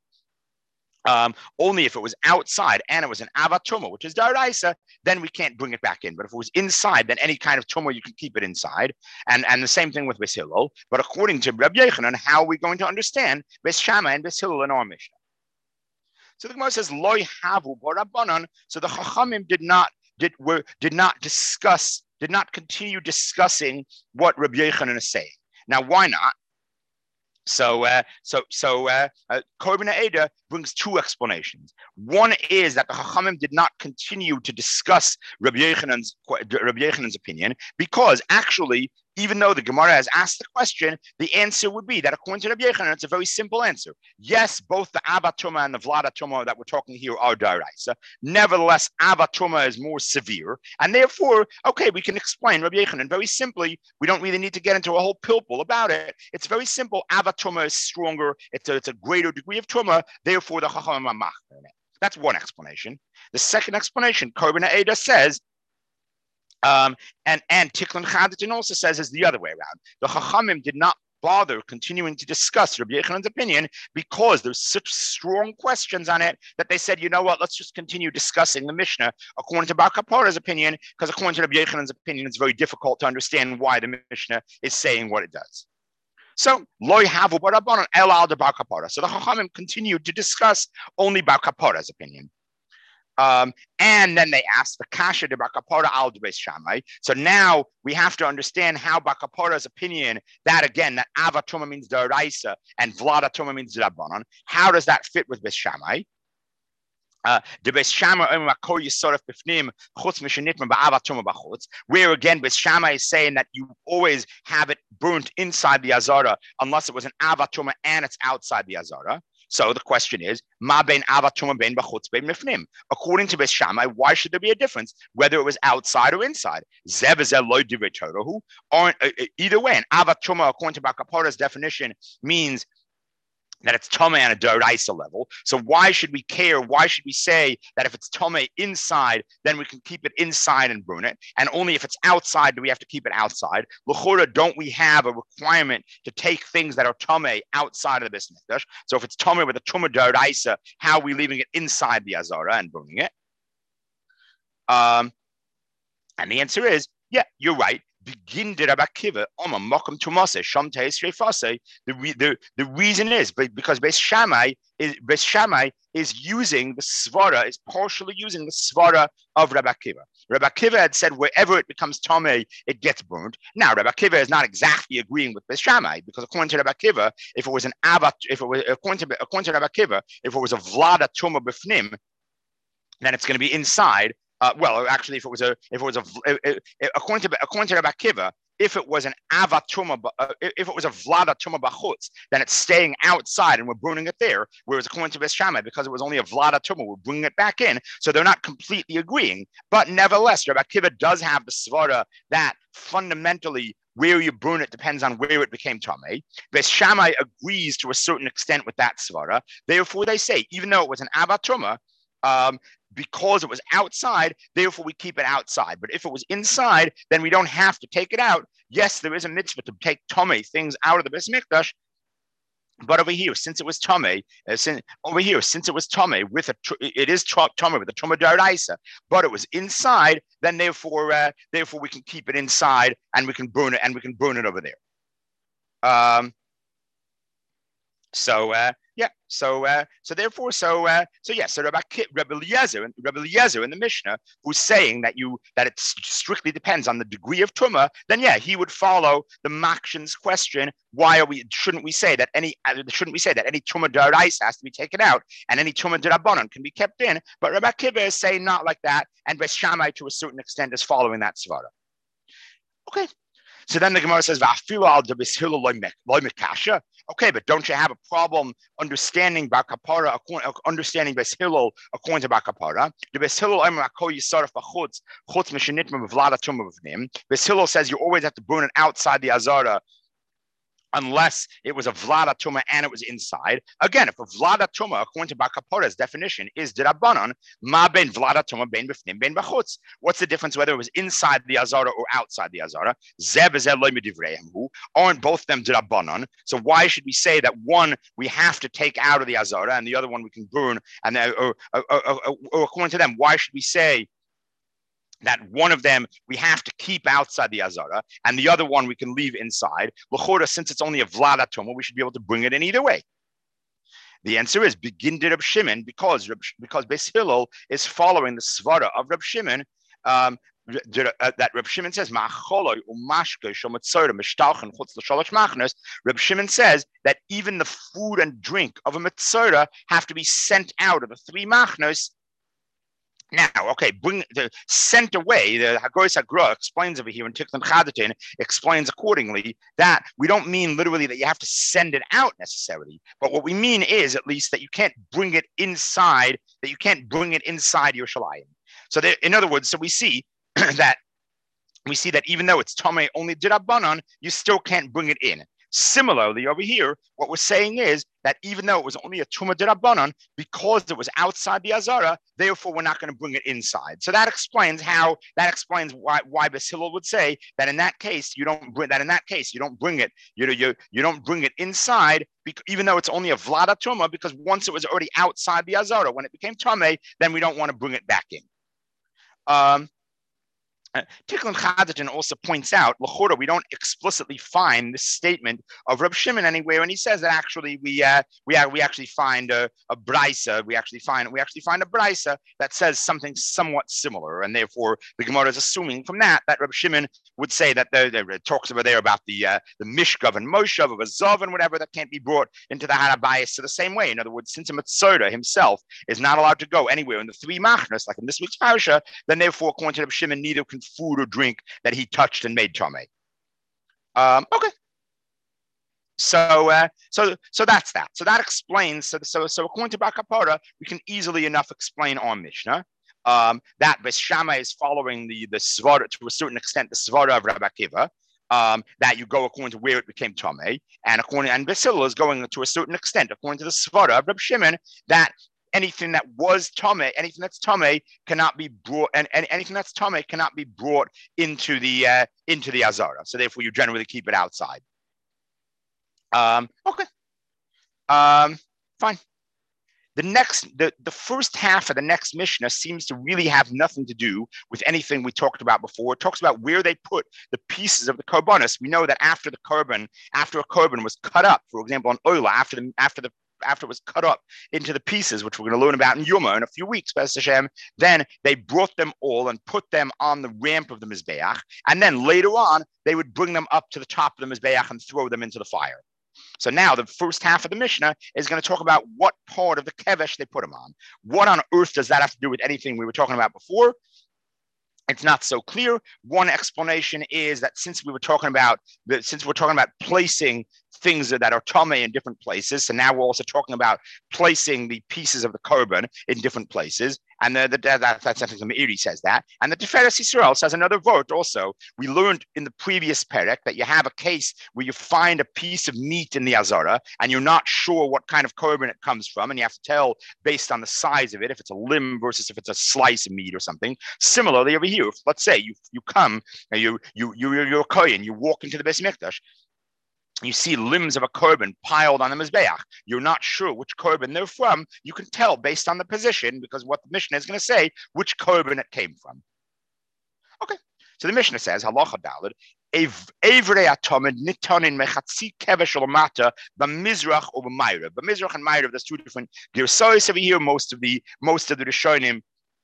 Speaker 1: Only if it was outside and it was an avatuma, which is daraisa, then we can't bring it back in. But if it was inside, then any kind of tumah, you can keep it inside. And the same thing with Beis Hillel. But according to Rabbi Yochanan, how are we going to understand Beis Shammai and Beis Hillel in our Mishnah? So the Gemara says, Loi havu b'Rabbanan. So the Chachamim did not continue discussing what Rabbi Yochanan is saying. Now, why not? So Korban Eda brings two explanations. One is that the Chachamim did not continue to discuss Rabbi Yochanan's opinion, because actually, even though the Gemara has asked the question, the answer would be that according to Rabbi Yochanan, it's a very simple answer. Yes, both the avatuma and the vladatuma that we're talking here are daraisa. Nevertheless, avatuma is more severe, and therefore, okay, we can explain Rabbi Yochanan very simply. We don't really need to get into a whole pilpul about it. It's very simple. Avatuma is stronger. It's a greater degree of tuma. Therefore, the chachamim are machmer. That's one explanation. The second explanation, Korban Eda says. And Tiklin Chadatin also says is the other way around. The Chachamim did not bother continuing to discuss Rabbi Yochanan's opinion because there's such strong questions on it that they said, you know what, let's just continue discussing the Mishnah according to Bar Kapara's opinion, because according to Rabbi Yochanan's opinion, it's very difficult to understand why the Mishnah is saying what it does. So loy havu barabanan el al de bar kapara. So the Chachamim continued to discuss only bar kapara's opinion. And then they asked the kasha de bar kapara al de Beis Shammai. So now we have to understand how bar kapara's opinion, that again, that ava tuma means deraisa and vlada tuma means drabanan. How does that fit with Beis Shammai? The Beis Shammai where again Beis Shammai is saying that you always have it burnt inside the azara unless it was an avatuma and it's outside the azara. So the question is, ma bein avatuma bein b'chutz bein mifnim. According to Beis Shammai, why should there be a difference whether it was outside or inside? Zev is loy divrei Torah. Either way, an avatuma according to Bar Kapara's definition means that it's Tomei on a Doraisa level. So why should we care? Why should we say that if it's Tomei inside, then we can keep it inside and burn it? And only if it's outside do we have to keep it outside? L'chora, don't we have a requirement to take things that are Tomei outside of the Beis Mikdash? So if it's Tomei with a Tumah Doraisa, how are we leaving it inside the Azara and burning it? And the answer is, yeah, you're right. Begin the Rabbi Akiva Mokum Tumase Sham Teis Refase. The reason is because Beis Shammai is using the svara, is partially using the svara of Rabbi Akiva. Rabbi Akiva had said wherever it becomes tamei, it gets burned. Now Rabbi Akiva is not exactly agreeing with Beis Shammai, because according to Rabbi Akiva, if it was an avat, if it was according to Rabbi Akiva, if it was a vlada tuma b'fnim, then it's going to be inside. Well, actually, according to Rabbi Akiva, if it was an avatuma, if it was a vlada tuma b'chutz, then it's staying outside and we're burning it there. Whereas according to Beis Shammai, because it was only a vlada tuma, we're bringing it back in. So they're not completely agreeing. But nevertheless, Rabbi Akiva does have the svara that fundamentally where you burn it depends on where it became tamei. Beis Shammai agrees to a certain extent with that svara. Therefore, they say even though it was an avatuma, because it was outside, therefore we keep it outside. But if it was inside, then we don't have to take it out. Yes, there is a mitzvah to take tamei things out of the Beis Mikdash. But over here, since it was tamei, it is tamei with tamei with a tumah d'oraisa, but it was inside, then therefore we can keep it inside and we can burn it over there. So Rabbi Eliezer in the Mishnah, who's saying that it strictly depends on the degree of tumah, then he would follow the Makshan's question. Shouldn't we say that any tumah d'oraisa has to be taken out and any tumah d'rabbanan can be kept in? But Rabbi Akiva is saying not like that, and Beis Shammai to a certain extent is following that svara. Okay. So then the Gemara says, okay, but don't you have a problem understanding Bar Kapara, understanding Beis Hillel according to Bar Kapara? The Beis Hillel Beis Hillel says you always have to burn it outside the Azara unless it was a vlada tuma and it was inside. Again, if a vlada tuma, according to Bar Kapara's definition, is d'rabbanan, ma ben vlada tuma ben b'fnim ben b'chutz. What's the difference whether it was inside the azara or outside the azara? Zeb is loy midivreihem hu. Aren't both them d'rabbanan? So why should we say that one we have to take out of the azara and the other one we can burn? And or according to them, why should we say that one of them we have to keep outside the Azara, and the other one we can leave inside? L'chora, since it's only a vlada tuma, we should be able to bring it in either way. The answer is begin to Reb Shimon, because Beis Hillel is following the svara of Reb Shimon. That Reb Shimon says, Reb Shimon says that even the food and drink of a mitzora have to be sent out of the three machnos. Now, okay, bring the sent away. The Hagoros Hagra explains over here in Tiklan Chadatin, explains accordingly that we don't mean literally that you have to send it out necessarily, but what we mean is at least that you can't bring it inside, Yerushalayim. So in other words, so we see that even though it's Tomei only d'rabbanan, you still can't bring it in. Similarly, over here, what we're saying is that even though it was only a tumah d'rabbanan, because it was outside the azara, therefore we're not going to bring it inside. So that explains why Beis Hillel would say that in that case you don't bring it. You don't bring it inside, even though it's only a vlada tumah, because once it was already outside the azara, when it became tamei, then we don't want to bring it back in. Tikkun Chadatin also points out, l'chora, we don't explicitly find this statement of Reb Shimon anywhere, and he says that actually we actually find a brisa, we actually find a brisa that says something somewhat similar, and therefore the Gemara is assuming from that Reb Shimon would say that there talks about the Mishkav and Moshav of a Zav and whatever that can't be brought into the Harabayas to the same way. In other words, since a Mitzvah himself is not allowed to go anywhere in the three machnas, like in this week's parasha, then therefore, according to Reb Shimon, neither can food or drink that he touched and made tamei. Okay. So that's that. So that explains. So according to Bar Kapara, we can easily enough explain our Mishnah. That Beis Shammai is following the svara to a certain extent, the svara of Rabbi Akiva. That you go according to where it became tamei, and Beis Hillel is going to a certain extent according to the svara of Reb Shimon that anything that was tamei, anything that's tamei cannot be brought, and anything that's tamei cannot be brought into the azara. So therefore, you generally keep it outside. Okay. Fine. The first half of the next Mishnah seems to really have nothing to do with anything we talked about before. It talks about where they put the pieces of the korbanos. We know that after a korban was cut up, for example, on Oila, after it was cut up into the pieces, which we're going to learn about in Yuma in a few weeks, B'ez Hashem, then they brought them all and put them on the ramp of the Mizbeach, and then later on, they would bring them up to the top of the Mizbeach and throw them into the fire. So now the first half of the Mishnah is going to talk about what part of the kevesh they put them on. What on earth does that have to do with anything we were talking about before? It's not so clear. One explanation is that since we're talking about placing things that are tamei in different places, so now we're also talking about placing the pieces of the korban in different places. And that's something the Meiri says that. And the Tiferes Yisrael says another word also. We learned in the previous perek that you have a case where you find a piece of meat in the Azara and you're not sure what kind of korban it comes from, and you have to tell based on the size of it if it's a limb versus if it's a slice of meat or something. Similarly over here, if, let's say you come, you're a kohen, you walk into the Beis Mikdash, you see limbs of a korban piled on the Mizbeach. You're not sure which korban they're from. You can tell based on the position, because what the Mishnah is going to say, which korban it came from. Okay, so the Mishnah says, Halacha Daled, Evrei atomid nitanin mechatzi kevesh lamata b'mizrach or b'mayrav. B'mizrach and mayrav, there's two different girsayos over here. Most of the Rishonim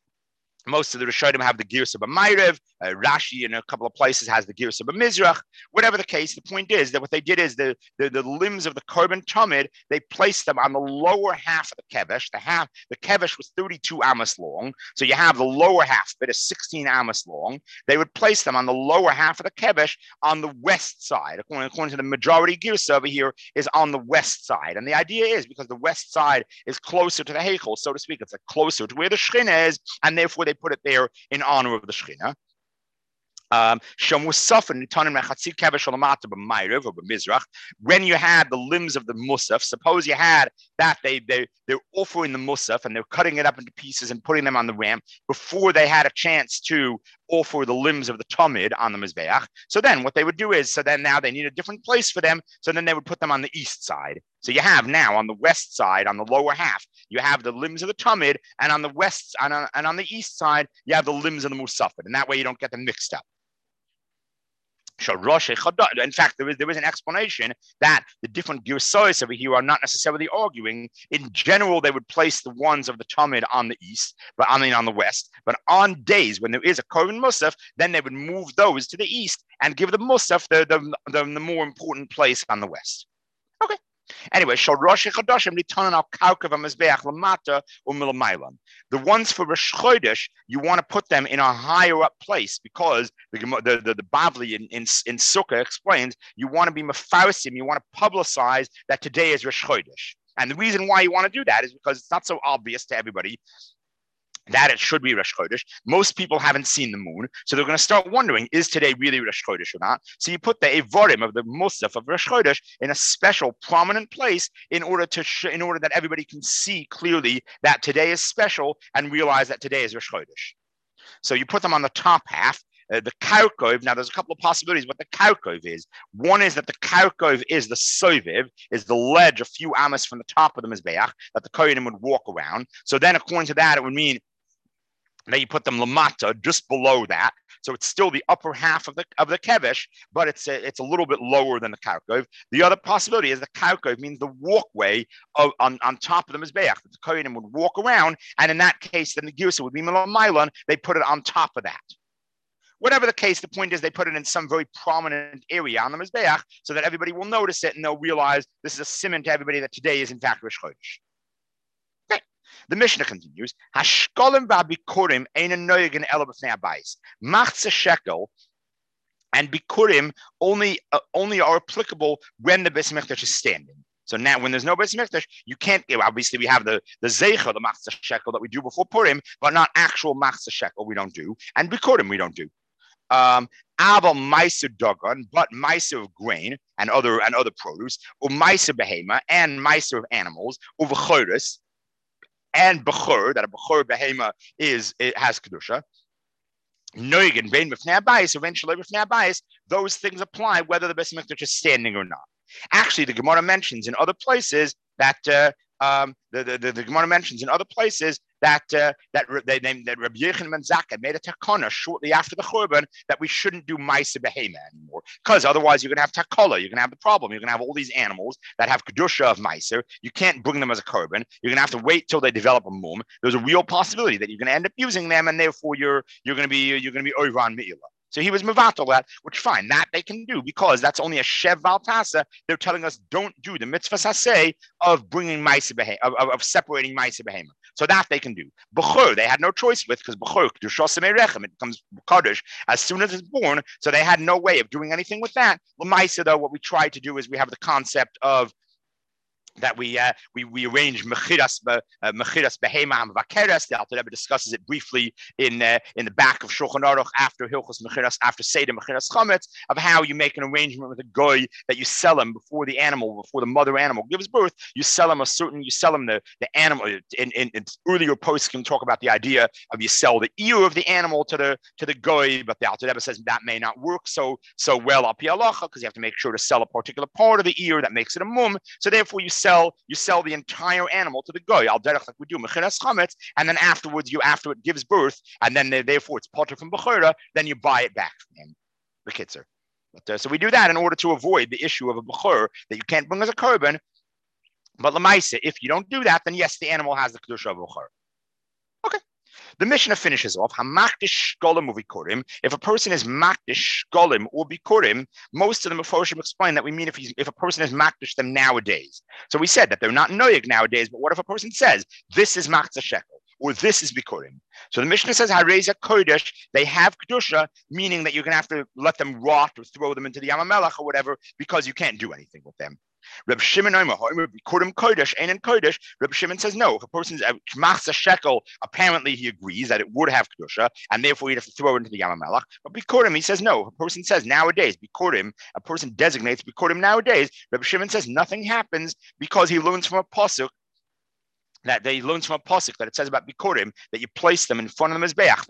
Speaker 1: have the Girsa b'mayrev. Rashi in a couple of places has the Girsa b'mizrach. Whatever the case, the point is that what they did is the limbs of the korban tamid, they placed them on the lower half of the kevesh. The kevesh was 32 amos long, so you have the lower half of it is 16 amos long. They would place them on the lower half of the kevesh on the west side. According to the majority Girsa over here is on the west side, and the idea is because the west side is closer to the heichel, so to speak, it's like closer to where the Shechina is, and therefore they put it there in honor of the Shechina. When you had the limbs of the musaf, suppose you had that they're offering the musaf and they're cutting it up into pieces and putting them on the ramp before they had a chance to offer the limbs of the tamid on the mizbeach. So then what they would do is, now they need a different place for them. So then they would put them on the east side. So you have now on the west side, on the lower half, you have the limbs of the tamid, and on the west and on the east side, you have the limbs of the musafid, and that way you don't get them mixed up. In fact, there is an explanation that the different girsayos over here are not necessarily arguing. In general, they would place the ones of the tamid on the east, but on the west. But on days when there is a korban musaf, then they would move those to the east and give the musaf the more important place on the west. Okay. Anyway, the ones for Rosh Chodesh, you want to put them in a higher up place because the Bavli in Sukkah explains you want to be mefarsim, you want to publicize that today is Rosh Chodesh. And the reason why you want to do that is because it's not so obvious to everybody that it should be Rosh Chodesh. Most people haven't seen the moon, so they're going to start wondering, is today really Rosh Chodesh or not? So you put the Evorim of the Musaf of Rosh Chodesh in a special, prominent place in order that everybody can see clearly that today is special and realize that today is Rosh Chodesh. So you put them on the top half. The Karkov, now there's a couple of possibilities what the Karkov is. One is that the Karkov is the Soviv, is the ledge a few amos from the top of the Mizbeach that the Kohanim would walk around. So then according to that, it would mean that you put them lamata, just below that, So it's still the upper half of the kevesh, but it's a little bit lower than the karkov. The other possibility is the karkov means the walkway on top of the mizbeach that the kohenim would walk around, and in that case, then the girsa would be milamylon. They put it on top of that. Whatever the case, the point is they put it in some very prominent area on the mizbeach so that everybody will notice it and they'll realize this is a simon to everybody that today is in fact Rosh Chodesh. Okay. The Mishnah continues: Hashkolim v'abikurim ein noyegin ela b'fnei habayis. Machzah shekel and bikurim only are applicable when the Beis Mikdash is standing. So now, when there's no Beis Mikdash, you can't give. Obviously, we have the zeicha, the machzah shekel that we do before Purim, but not actual machzah shekel. We don't do, and bikurim we don't do. Aval meiser dagan, but meiser of grain and other produce, or meiser behema and meiser of animals, or v'choros and bechor, that a bechor behema has kedusha. Noigen vein b'fnei habayis, eventually b'fnei habayis. Those things apply whether the Beis Mikdash is standing or not. Actually, the Gemara mentions in other places that the Gemara mentions in other places that Rabbi Yochanan ben Zakkai made a takana shortly after the Churban that we shouldn't do ma'aseh behema anymore, because otherwise you're going to have takala, you're going to have the problem, you're going to have all these animals that have kedusha of ma'aser. You can't bring them as a korban. You're going to have to wait till they develop a mum. There's a real possibility that you're going to end up using them, and therefore you're going to be over on me'ilah. So he was mevatel that, which fine, that they can do because that's only a shev valtasa. They're telling us don't do the mitzvah saseh of bringing ma'aseh behema, of separating ma'aseh behema. So that they can do. Bechor, they had no choice with, because bechor kedushas merechem, it becomes kaddish as soon as it's born. So they had no way of doing anything with that. L'maaseh, though, what we try to do is we have the concept of that we arrange mechiras behema v'akeres. The Alter Rebbe discusses it briefly in the back of Shulchan Aruch after Hilchos mechiras, after Seder mechiras chametz, of how you make an arrangement with a goy that you sell him before the mother animal gives birth. You sell him the animal. In earlier posts can talk about the idea of you sell the ear of the animal to the goy, but the Alter Rebbe says that may not work so well up halacha, because you have to make sure to sell a particular part of the ear that makes it a mum. So therefore you sell the entire animal to the goy, al derech, like we do mechiras chametz, and then after it gives birth, and then therefore it's potter from bechora, then you buy it back from him, the kitzer. But so we do that in order to avoid the issue of a bechor that you can't bring as a korban. But lemaisa, if you don't do that, then yes, the animal has the kedusha of bechor. Okay. The Mishnah finishes off, Hamakdish shkolim uvikurim. If a person is makdish shkolim or bikurim, most of the Meforshim explain that we mean if a person is makdish them nowadays. So we said that they're not noyeg nowadays, but what if a person says, this is machzah shekel, or this is bikurim? So the Mishnah says, Hareza kodesh, they have kedusha, meaning that you're going to have to let them rot or throw them into the Yam HaMelech or whatever, because you can't do anything with them. Reb Shimon Kodesh. Reb Shimon says no. If a person's machzah shekel, apparently he agrees that it would have kedusha, and therefore you'd have to throw it into the Yam HaMelech. But bikurim, he says no. If a person says nowadays bikurim, a person designates bikurim nowadays. Reb Shimon says nothing happens because he learns from a pasuk that it says about bikurim that you place them in front of the mizbeach.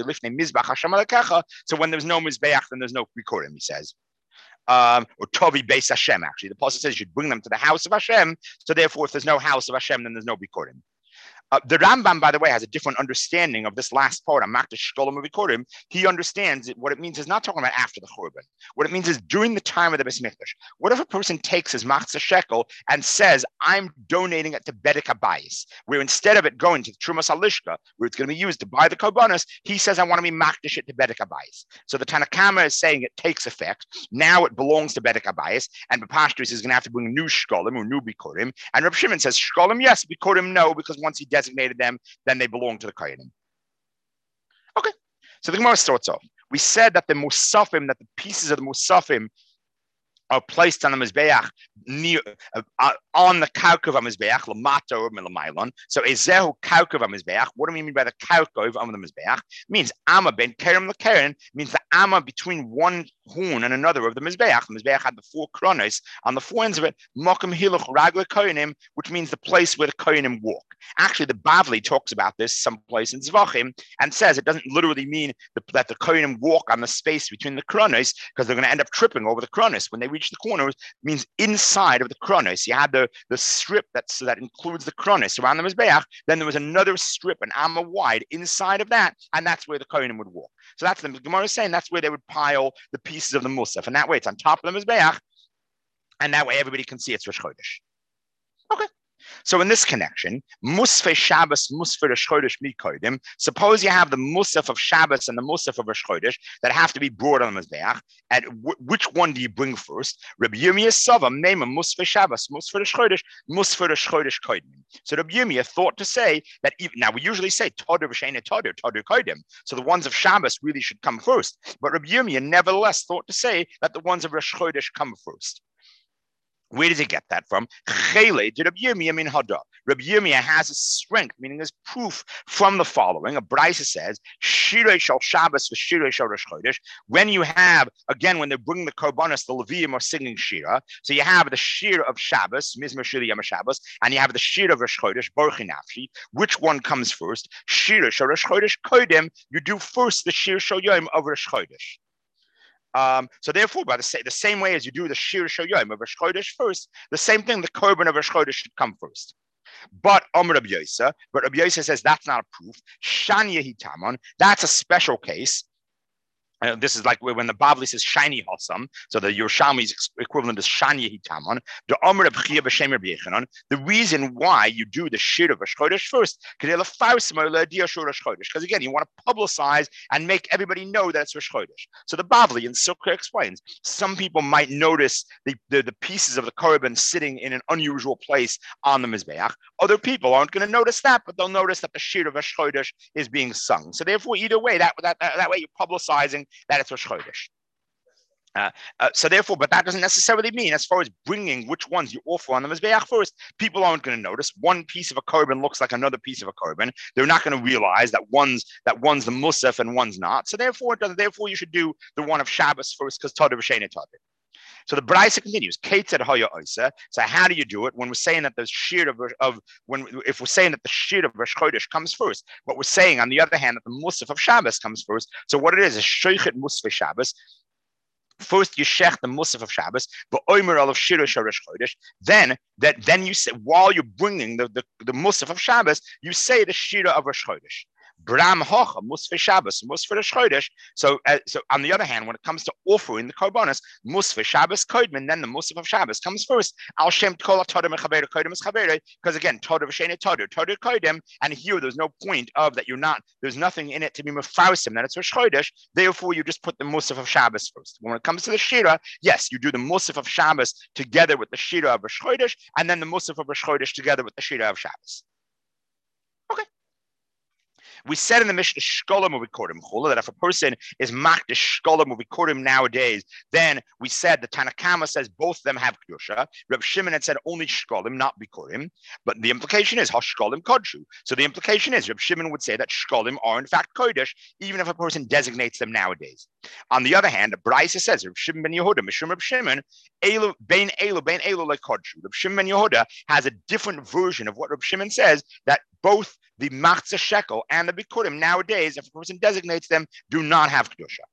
Speaker 1: So when there's no mizbeach, then there's no bikurim. He says. Or Tovi Beis Hashem, actually. The Pasuk says you should bring them to the house of Hashem. So therefore, if there's no house of Hashem, then there's no bikurim. The Rambam, by the way, has a different understanding of this last part. He understands what it means is not talking about after the Churban. What it means is during the time of the Beis Mikdash. What if a person takes his machzah shekel and says, I'm donating it to Bedek HaBayis, where instead of it going to Trumas Halishka, where it's going to be used to buy the korbanos, he says, I want to be makdish it to Bedek HaBayis. So the Tanna Kama is saying it takes effect. Now it belongs to Bedek HaBayis, and B'Pashtus is going to have to bring new shkolim or new bikurim. And Reb Shimon says, shkolim, yes, bikurim, no, because once he designated them, then they belong to the kohenim. Okay, so the Gemara starts off. We said that the musafim, that the pieces of the musafim are placed on the mizbeach near on the kaukov of mizbeach, lamato or milamaylon. So ezehu kaukov of mizbeach. What do we mean by the kaukov of the mizbeach? Means amma ben kerem lekeren, means the amma between one horn and another of the mizbeach. The mizbeach had the four kronos on the four ends of it. Mokum hiluch ragle kohenim, which means the place where the kohenim walk. Actually, the Bavli talks about this someplace in Zvachim and says it doesn't literally mean that the Kohanim walk on the space between the Kronos, because they're going to end up tripping over the Kronos. When they reach the corners, it means inside of the Kronos. You had the strip that includes the Kronos around the Mizbeach. Then there was another strip, an amma wide, inside of that, and that's where the Kohanim would walk. So that's the Gemara saying that's where they would pile the pieces of the Musaf. And that way it's on top of the Mizbeach, and that way everybody can see it's Rosh Chodesh. Okay. So in this connection, Musaf Shabbos, Musaf Rosh Chodesh Mikodim. Suppose you have the Musaf of Shabbos and the Musaf of Rosh Chodesh that have to be brought on the Mizbeach. And which one do you bring first? Rabbi Yirmiyah Savam, name a Musaf Shabbos, Musaf Rosh Chodesh, Musaf Rosh Chodesh Kodim. So Rabbi Yirmiyah thought to say that now we usually say Toder V'Sheina Toder, Toder Kodim. So the ones of Shabbos really should come first. But Rabbi Yirmiyah nevertheless thought to say that the ones of Rosh Chodesh come first. Where does he get that from? Chele did Rabbi Yirmiyah min Hada. Rabbi Yirmiyah has a strength, meaning there's proof from the following. A Brisa says, Shirei shal Shabbos v'Shirei shal Rosh Chodesh. When you have, again, when they're bringing the Korbanos, the Leviim are singing Shira. So you have the Shira of Shabbos, Mizmor Shira Yom Shabbos, and you have the Shira of Rosh Chodesh, Baruch Nafshi. Which one comes first? Shira shal Rosh Chodesh Kodem. You do first the Shira shal Yom of Rosh Chodesh. So therefore, by the same way as you do the Shir Shoyim of Rosh Chodesh first, the same thing, the Korban of Rosh Chodesh should come first. But Rabbi Yosef says that's not a proof. Shani Hitamon, that's a special case. This is like when the Bavli says shiny Hossam, so the Yerushalmi's equivalent is shani Hitamon. The reason why you do the Shir of Rosh Chodesh first, because again, you want to publicize and make everybody know that it's Rosh Chodesh. So the Bavli in Sukkah explains, some people might notice the pieces of the Korban sitting in an unusual place on the Mizbeach. Other people aren't going to notice that, but they'll notice that the Shir of Rosh Chodesh is being sung. So therefore, either way, that way you're publicizing that it's Rosh Chodesh. So therefore, but that doesn't necessarily mean, as far as bringing which ones you offer on the Mizbeach first, people aren't going to notice. One piece of a korban looks like another piece of a korban. They're not going to realize that one's the Musaf and one's not. So therefore, you should do the one of Shabbos first, because Toder V'Sheina Toder. So the Brisa continues. So how do you do it when we're saying that the Shir if we're saying that the Shir of Rosh Chodesh comes first, but we're saying on the other hand that the Musaf of Shabbos comes first. So what it is Sheichet Musaf Shabbos. First, you shech the Musaf of Shabbos, but Omer of Shir Rosh Chodesh. Then you say, while you're bringing the Musaf of Shabbos, you say the Shira of Rosh Chodesh. Bram hocha musaf Shabbos, musaf Rosh Chodesh. So on the other hand, when it comes to offering the korbanos, musaf Shabbos kodim, then the musaf of Shabbos comes first. Al shem kol toder mechaber kodim is chaber, because again, toder v'shene toder kodim, and here there's no point of that there's nothing in it to be mefausim that it's Rosh Chodesh. Therefore, you just put the musaf of Shabbos first. When it comes to the shira, yes, you do the musaf of Shabbos together with the shira of Rosh Chodesh, and then the musaf of Rosh Chodesh together with the shira of Shabbos. Okay. We said in the Mishnah Shkolim Uvikorim Chula that if a person is makdish Shkolim Uvikorim nowadays, then we said the Tanakama says both of them have Kedusha. Reb Shimon had said only Shkolim, not Bikorim. But the implication is Hashkolim Kodshu. So the implication is Reb Shimon would say that Shkolim are in fact Kodesh, even if a person designates them nowadays. On the other hand, the Brisa says Reb Shimon ben Yehuda, Mishum Reb Shimon, Bein Elu like Kodshu. Reb Shimon ben Yehuda has a different version of what Reb Shimon says, that both the Machzah Shekel and the Bikurim nowadays, if a person designates them, do not have Kedusha.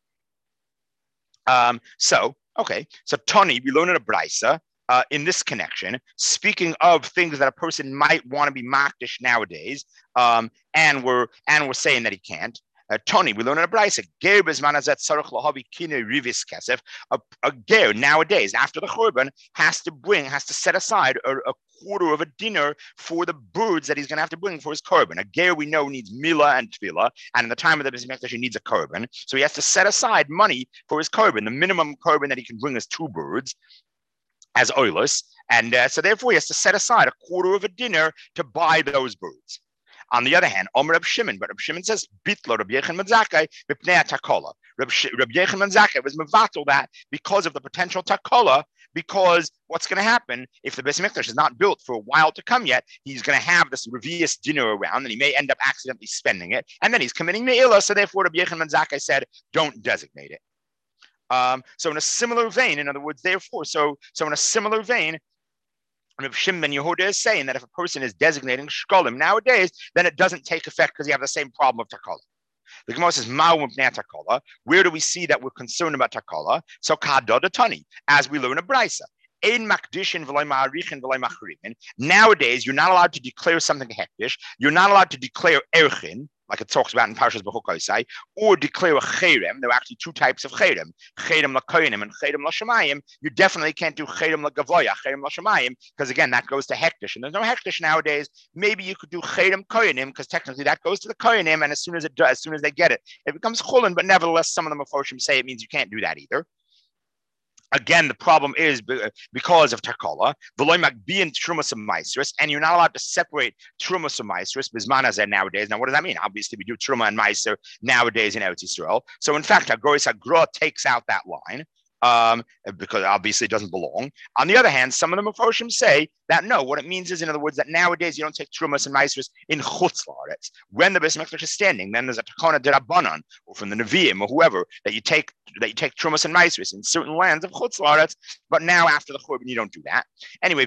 Speaker 1: So Tony, we learn in a Brisa in this connection, speaking of things that a person might want to be Makdish nowadays, and we're saying that he can't. Tony, we learn in a Brisa, ger bezman hazeh tzarich lahavi kinei rivis kesef. A ger nowadays, after the Churban, has to set aside a quarter of a dinner for the birds that he's going to have to bring for his korban. A ger, we know, needs milah and tefillah, and in the time of the Beis Mikdash he needs a korban, so he has to set aside money for his korban. The minimum korban that he can bring is 2 birds as oilus, and so therefore he has to set aside a quarter of a dinner to buy those birds. On the other hand, Reb Shimon, but Reb Shimon says, Bitlo Reb Yechon ben Zakkai b'pnei takola. Reb Yechon ben Zakkai was mevatel that because of the potential takola, because what's going to happen if the Beis Mikdash is not built for a while to come yet, he's going to have this revius dinner around, and he may end up accidentally spending it, and then he's committing me'ilah, so therefore Reb Yechon ben Zakkai said, don't designate it. So in a similar vein, in other words, therefore, so in a similar vein, Reb Shimon ben Yehuda is saying that if a person is designating shkolim nowadays, then it doesn't take effect because you have the same problem of takala. The Gemara says, takala. Where do we see that we're concerned about takala? So kadod tani, as we learn a brisa. Nowadays, you're not allowed to declare something hektish. You're not allowed to declare erchin, like it talks about in Parshas Bechukosai, or declare a cherem. There are actually two types of cherem lakoyanim and cherem lashamayim. You definitely can't do cherem lagavoya, cherem lashamayim, because again, that goes to hektish, and there's no hektish nowadays. Maybe you could do cherem koyanim, because technically that goes to the koyanim, and as soon as they get it, it becomes chulin. But nevertheless, some of the Meforshim say it means you can't do that either. Again, the problem is because of takala, and you're not allowed to separate trumas and maasros bismanazeh nowadays. Now, what does that mean? Obviously, we do truma and maaser nowadays in Eretz Yisrael. So, in fact, Hagoris Hagra takes out that line because obviously it doesn't belong. On the other hand, some of the Meforshim say that no, what it means is, in other words, that nowadays you don't take trumas and maasros in chutz laaretz. When the Beis Mikdash is standing, then there's a takana derabanan, or from the Nevi'im or whoever, that you take trumas and maasros in certain lands of chutz laaretz. But now after the Churban, you don't do that. Anyway,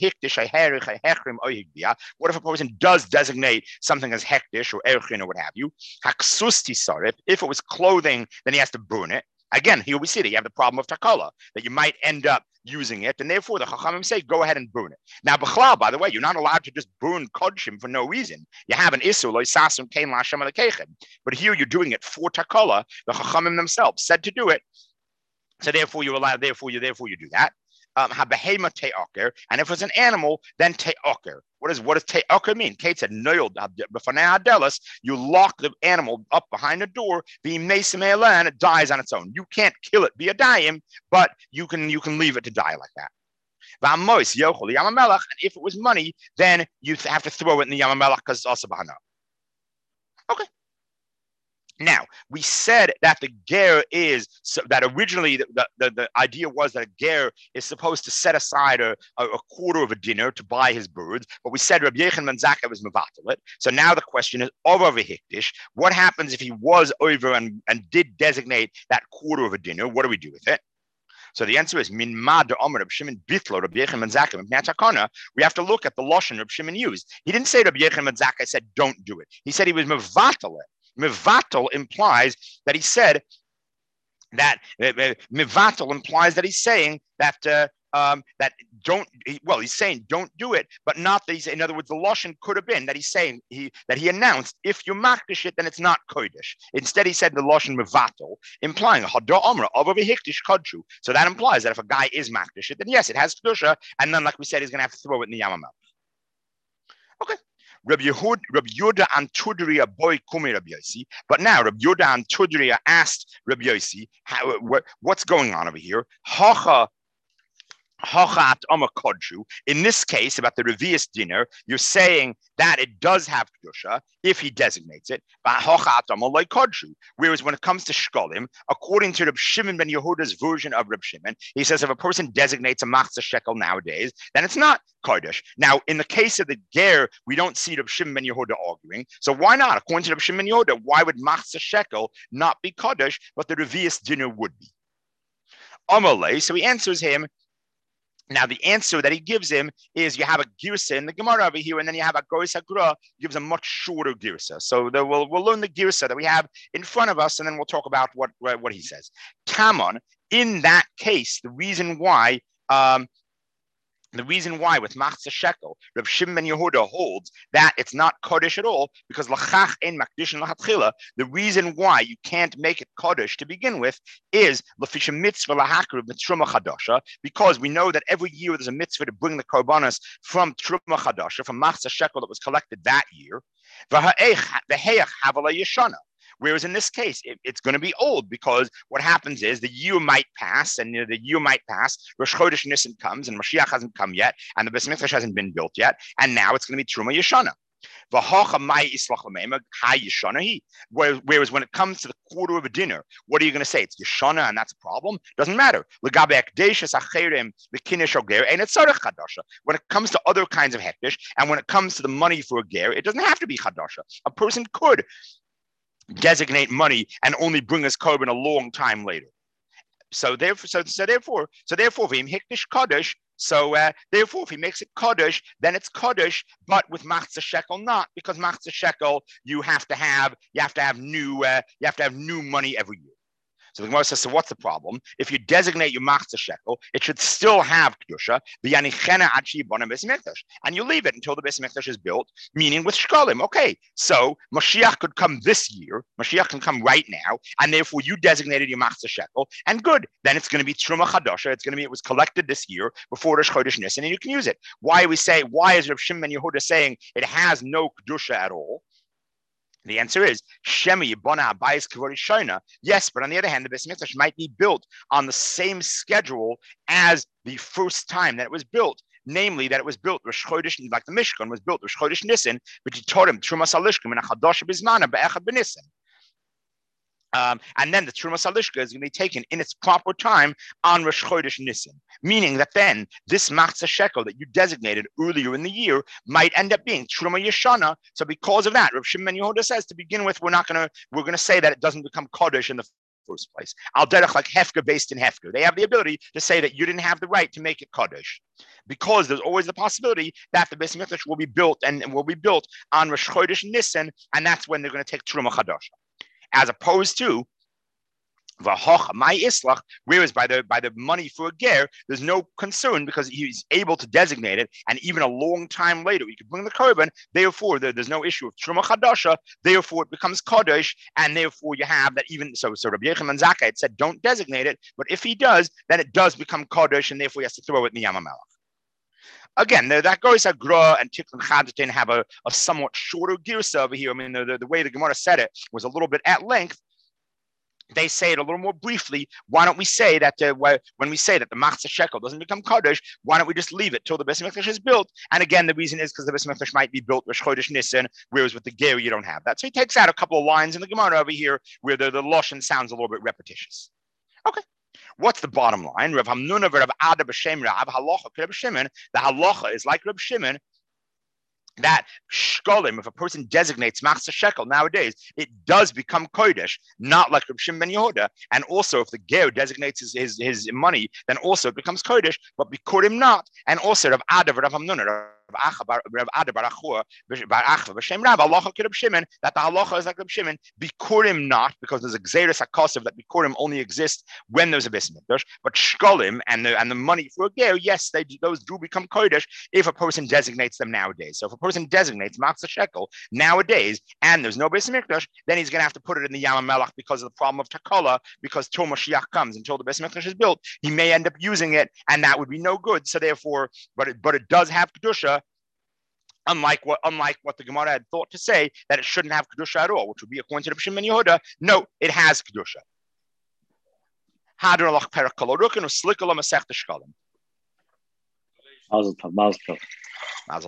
Speaker 1: what if a person does designate something as hektish or erchin or what have you? If it was clothing, then he has to burn it. Again, here we see that you have the problem of takala, that you might end up using it, and therefore the Chachamim say, go ahead and burn it. Now, b'chlal, by the way, you're not allowed to just burn kodshim for no reason. You have an issur, lo yisasum kein la'Hashem alekechem. But here you're doing it for takala. The Chachamim themselves said to do it, so therefore you're allowed. Therefore you do that. Habehema te'oker, and if it's an animal, then te'oker. What does te'oker mean? Kate said, you lock the animal up behind the door, and it dies on its own. You can't kill it via dayim, but you can leave it to die like that. And if it was money, then you have to throw it in the Yamamelech because it's also bahana. Okay. Now, we said that the ger is, that originally the idea was that a ger is supposed to set aside a quarter of a dinar to buy his birds, but we said Rabbi Yechon ben Zakkai was mevatel it. So now the question is, over hikdish, what happens if he was over and did designate that quarter of a dinar? What do we do with it? So the answer is min ma de Omer Rabbi Shimon bitlo Rabbi Yechon ben Zakkai. We have to look at the lashon Rabbi Shimon used. He didn't say Rabbi Yechon ben Zakkai said don't do it. He said he was mevatel it. Mevatel implies that he said that mevatel implies that he's saying that that don't. Well, he's saying don't do it, but not that he's. In other words, the lashon could have been that he's saying that he announced if you makdish it, then it's not kodesh. Instead, he said the lashon mevatel, implying hada amra of a hikdish kadchu. So that implies that if a guy is makdish it, then yes, it has kedusha, and then like we said, he's going to have to throw it in the Yamamel. Okay. Rabbi Yehuda and Tudria boy kumi Rabbi Yossi. But now Rabbi Yehuda and Tudria asked Rabbi Yossi, what's going on over here? In this case, about the Revius dinner, you're saying that it does have Kedusha if he designates it. Whereas when it comes to Shkolim, according to Reb Shimon ben Yehuda's version of Reb Shimon, he says if a person designates a Machzah shekel nowadays, then it's not Kodesh. Now, in the case of the Ger, we don't see Reb Shimon ben Yehuda arguing. So why not? According to Reb Shimon ben Yehuda, why would Machzah shekel not be Kodesh, but the Revius dinner would be? Amalei, so he answers him. Now, the answer that he gives him is you have a girsa in the Gemara over here, and then you have a Goris Hagra gives a much shorter girsa. So we'll learn the girsa that we have in front of us, and then we'll talk about what he says. Tamon, in that case, the reason why with Machzah shekel, Reb Shimon ben Yehuda holds that it's not Kodesh at all, because Lachach ein Makdishin Lachatchila, the reason why you can't make it Kodesh to begin with is Lefisha mitzvah lahakriv mitzruma chadasha, because we know that every year there's a mitzvah to bring the korbanos from Truma Chadasha, from Machzah shekel that was collected that year. V'heyach havala yeshana. Whereas in this case, it's going to be old, because what happens is the year might pass, and the year might pass. Rosh Chodesh Nisan comes, and Mashiach hasn't come yet, and the Beis Mikdash hasn't been built yet, and now it's going to be Truma Yeshana. Whereas when it comes to the quarter of a dinner, what are you going to say? It's Yeshana, and that's a problem? Doesn't matter. When it comes to other kinds of hektish, and when it comes to the money for a ger, it doesn't have to be chadasha. A person could designate money and only bring his korban a long time later. So therefore, v'im hikdish kaddish. So therefore, if he makes it kaddish, then it's kaddish, but with machzah shekel not, because machzah shekel you have to have new money every year. So the Gemara says, so what's the problem? If you designate your machzah shekel, it should still have kedusha, and you leave it until the Beis Mikdash is built, meaning with shkalim. Okay, so Mashiach could come this year. Mashiach can come right now, and therefore you designated your machzah shekel, and good. Then it's going to be truma chadasha. It was collected this year before Rosh Chodesh Nisan, and you can use it. Why is Reb Shimon ben Yehuda saying it has no kedusha at all? The answer is Shemi Yibona Abayis Kavori Shona. Yes, but on the other hand, the Beis Mikdash might be built on the same schedule as the first time that it was built. Namely, that it was built Rosh Chodesh, like the Mishkan was built Rosh Chodesh Nisan, but he taught him Trumas Alishkim and a Chadash Bizmana Be'echad B'Nisan. And then the Trumas Alishka is going to be taken in its proper time on Rosh Chodesh Nisan, meaning that then this Machzah Shekel that you designated earlier in the year might end up being Truma Yeshana. So because of that, Rav Shimon ben Yehuda says to begin with, we're going to say that it doesn't become Kodesh in the first place. Al derech like Hefka based in Hefka. They have the ability to say that you didn't have the right to make it Kodesh, because there's always the possibility that the Beis Mikdash will be built on Rosh Chodesh Nisan, and that's when they're going to take Truma Chadasha. As opposed to my islach, whereas by the money for a ger, there's no concern because he's able to designate it, and even a long time later, we could bring the korban. Therefore, there's no issue of truma chadasha. Therefore, it becomes kodesh, and therefore you have that even so. Rabbi Yochanan Zakkai had said don't designate it, but if he does, then it does become kodesh, and therefore he has to throw it in the Yam HaMelech. Again, that goes Agra and Tikkun Chadatin have a somewhat shorter girsa over here. I mean, the way the Gemara said it was a little bit at length. They say it a little more briefly. Why don't we say that when we say that the Machzah Shekel doesn't become Kodesh, why don't we just leave it till the Beis Mikdash is built? And again, the reason is because the Beis Mikdash might be built Rosh Chodesh Nisan, whereas with the Ger you don't have that. So he takes out a couple of lines in the Gemara over here where the Lashon sounds a little bit repetitious. Okay. What's the bottom line? Rav Hamnuna Rav Ada b'Shem Rav Halacha Reb Shimon. The halacha is like Reb Shimon, that shkolim, if a person designates machzah shekel nowadays, it does become kodesh, not like Reb Shimon ben Yehuda. And also, if the ger designates his money, then also it becomes kodesh, but bikurim not. And also, Rav Ada Rav Hamnuna Rav Ada Bar Achua b'Shem Rav halacha Reb Shimon, that the halacha is like Reb Shimon, bikurim not, because there's a gzeirus hakasav that bikurim only exists when there's a Beis Mikdash, but shkolim and the money for a ger, yes, those do become kodesh if a person designates them nowadays. So if a person designates machzah shekel nowadays and there's no Beis Mikdash, then he's going to have to put it in the Yam HaMelech because of the problem of takala, because till Mashiach comes, until the Beis Mikdash is built, he may end up using it, and that would be no good. So therefore, but it does have kedusha. Unlike what the Gemara had thought to say, that it shouldn't have kedusha at all, which would be according to Reb Shimon ben Yehuda. No, it has kedusha. Hadar alach perak kolorukin uslikala masech shkalim.
Speaker 2: Mazel tov.
Speaker 1: Mazel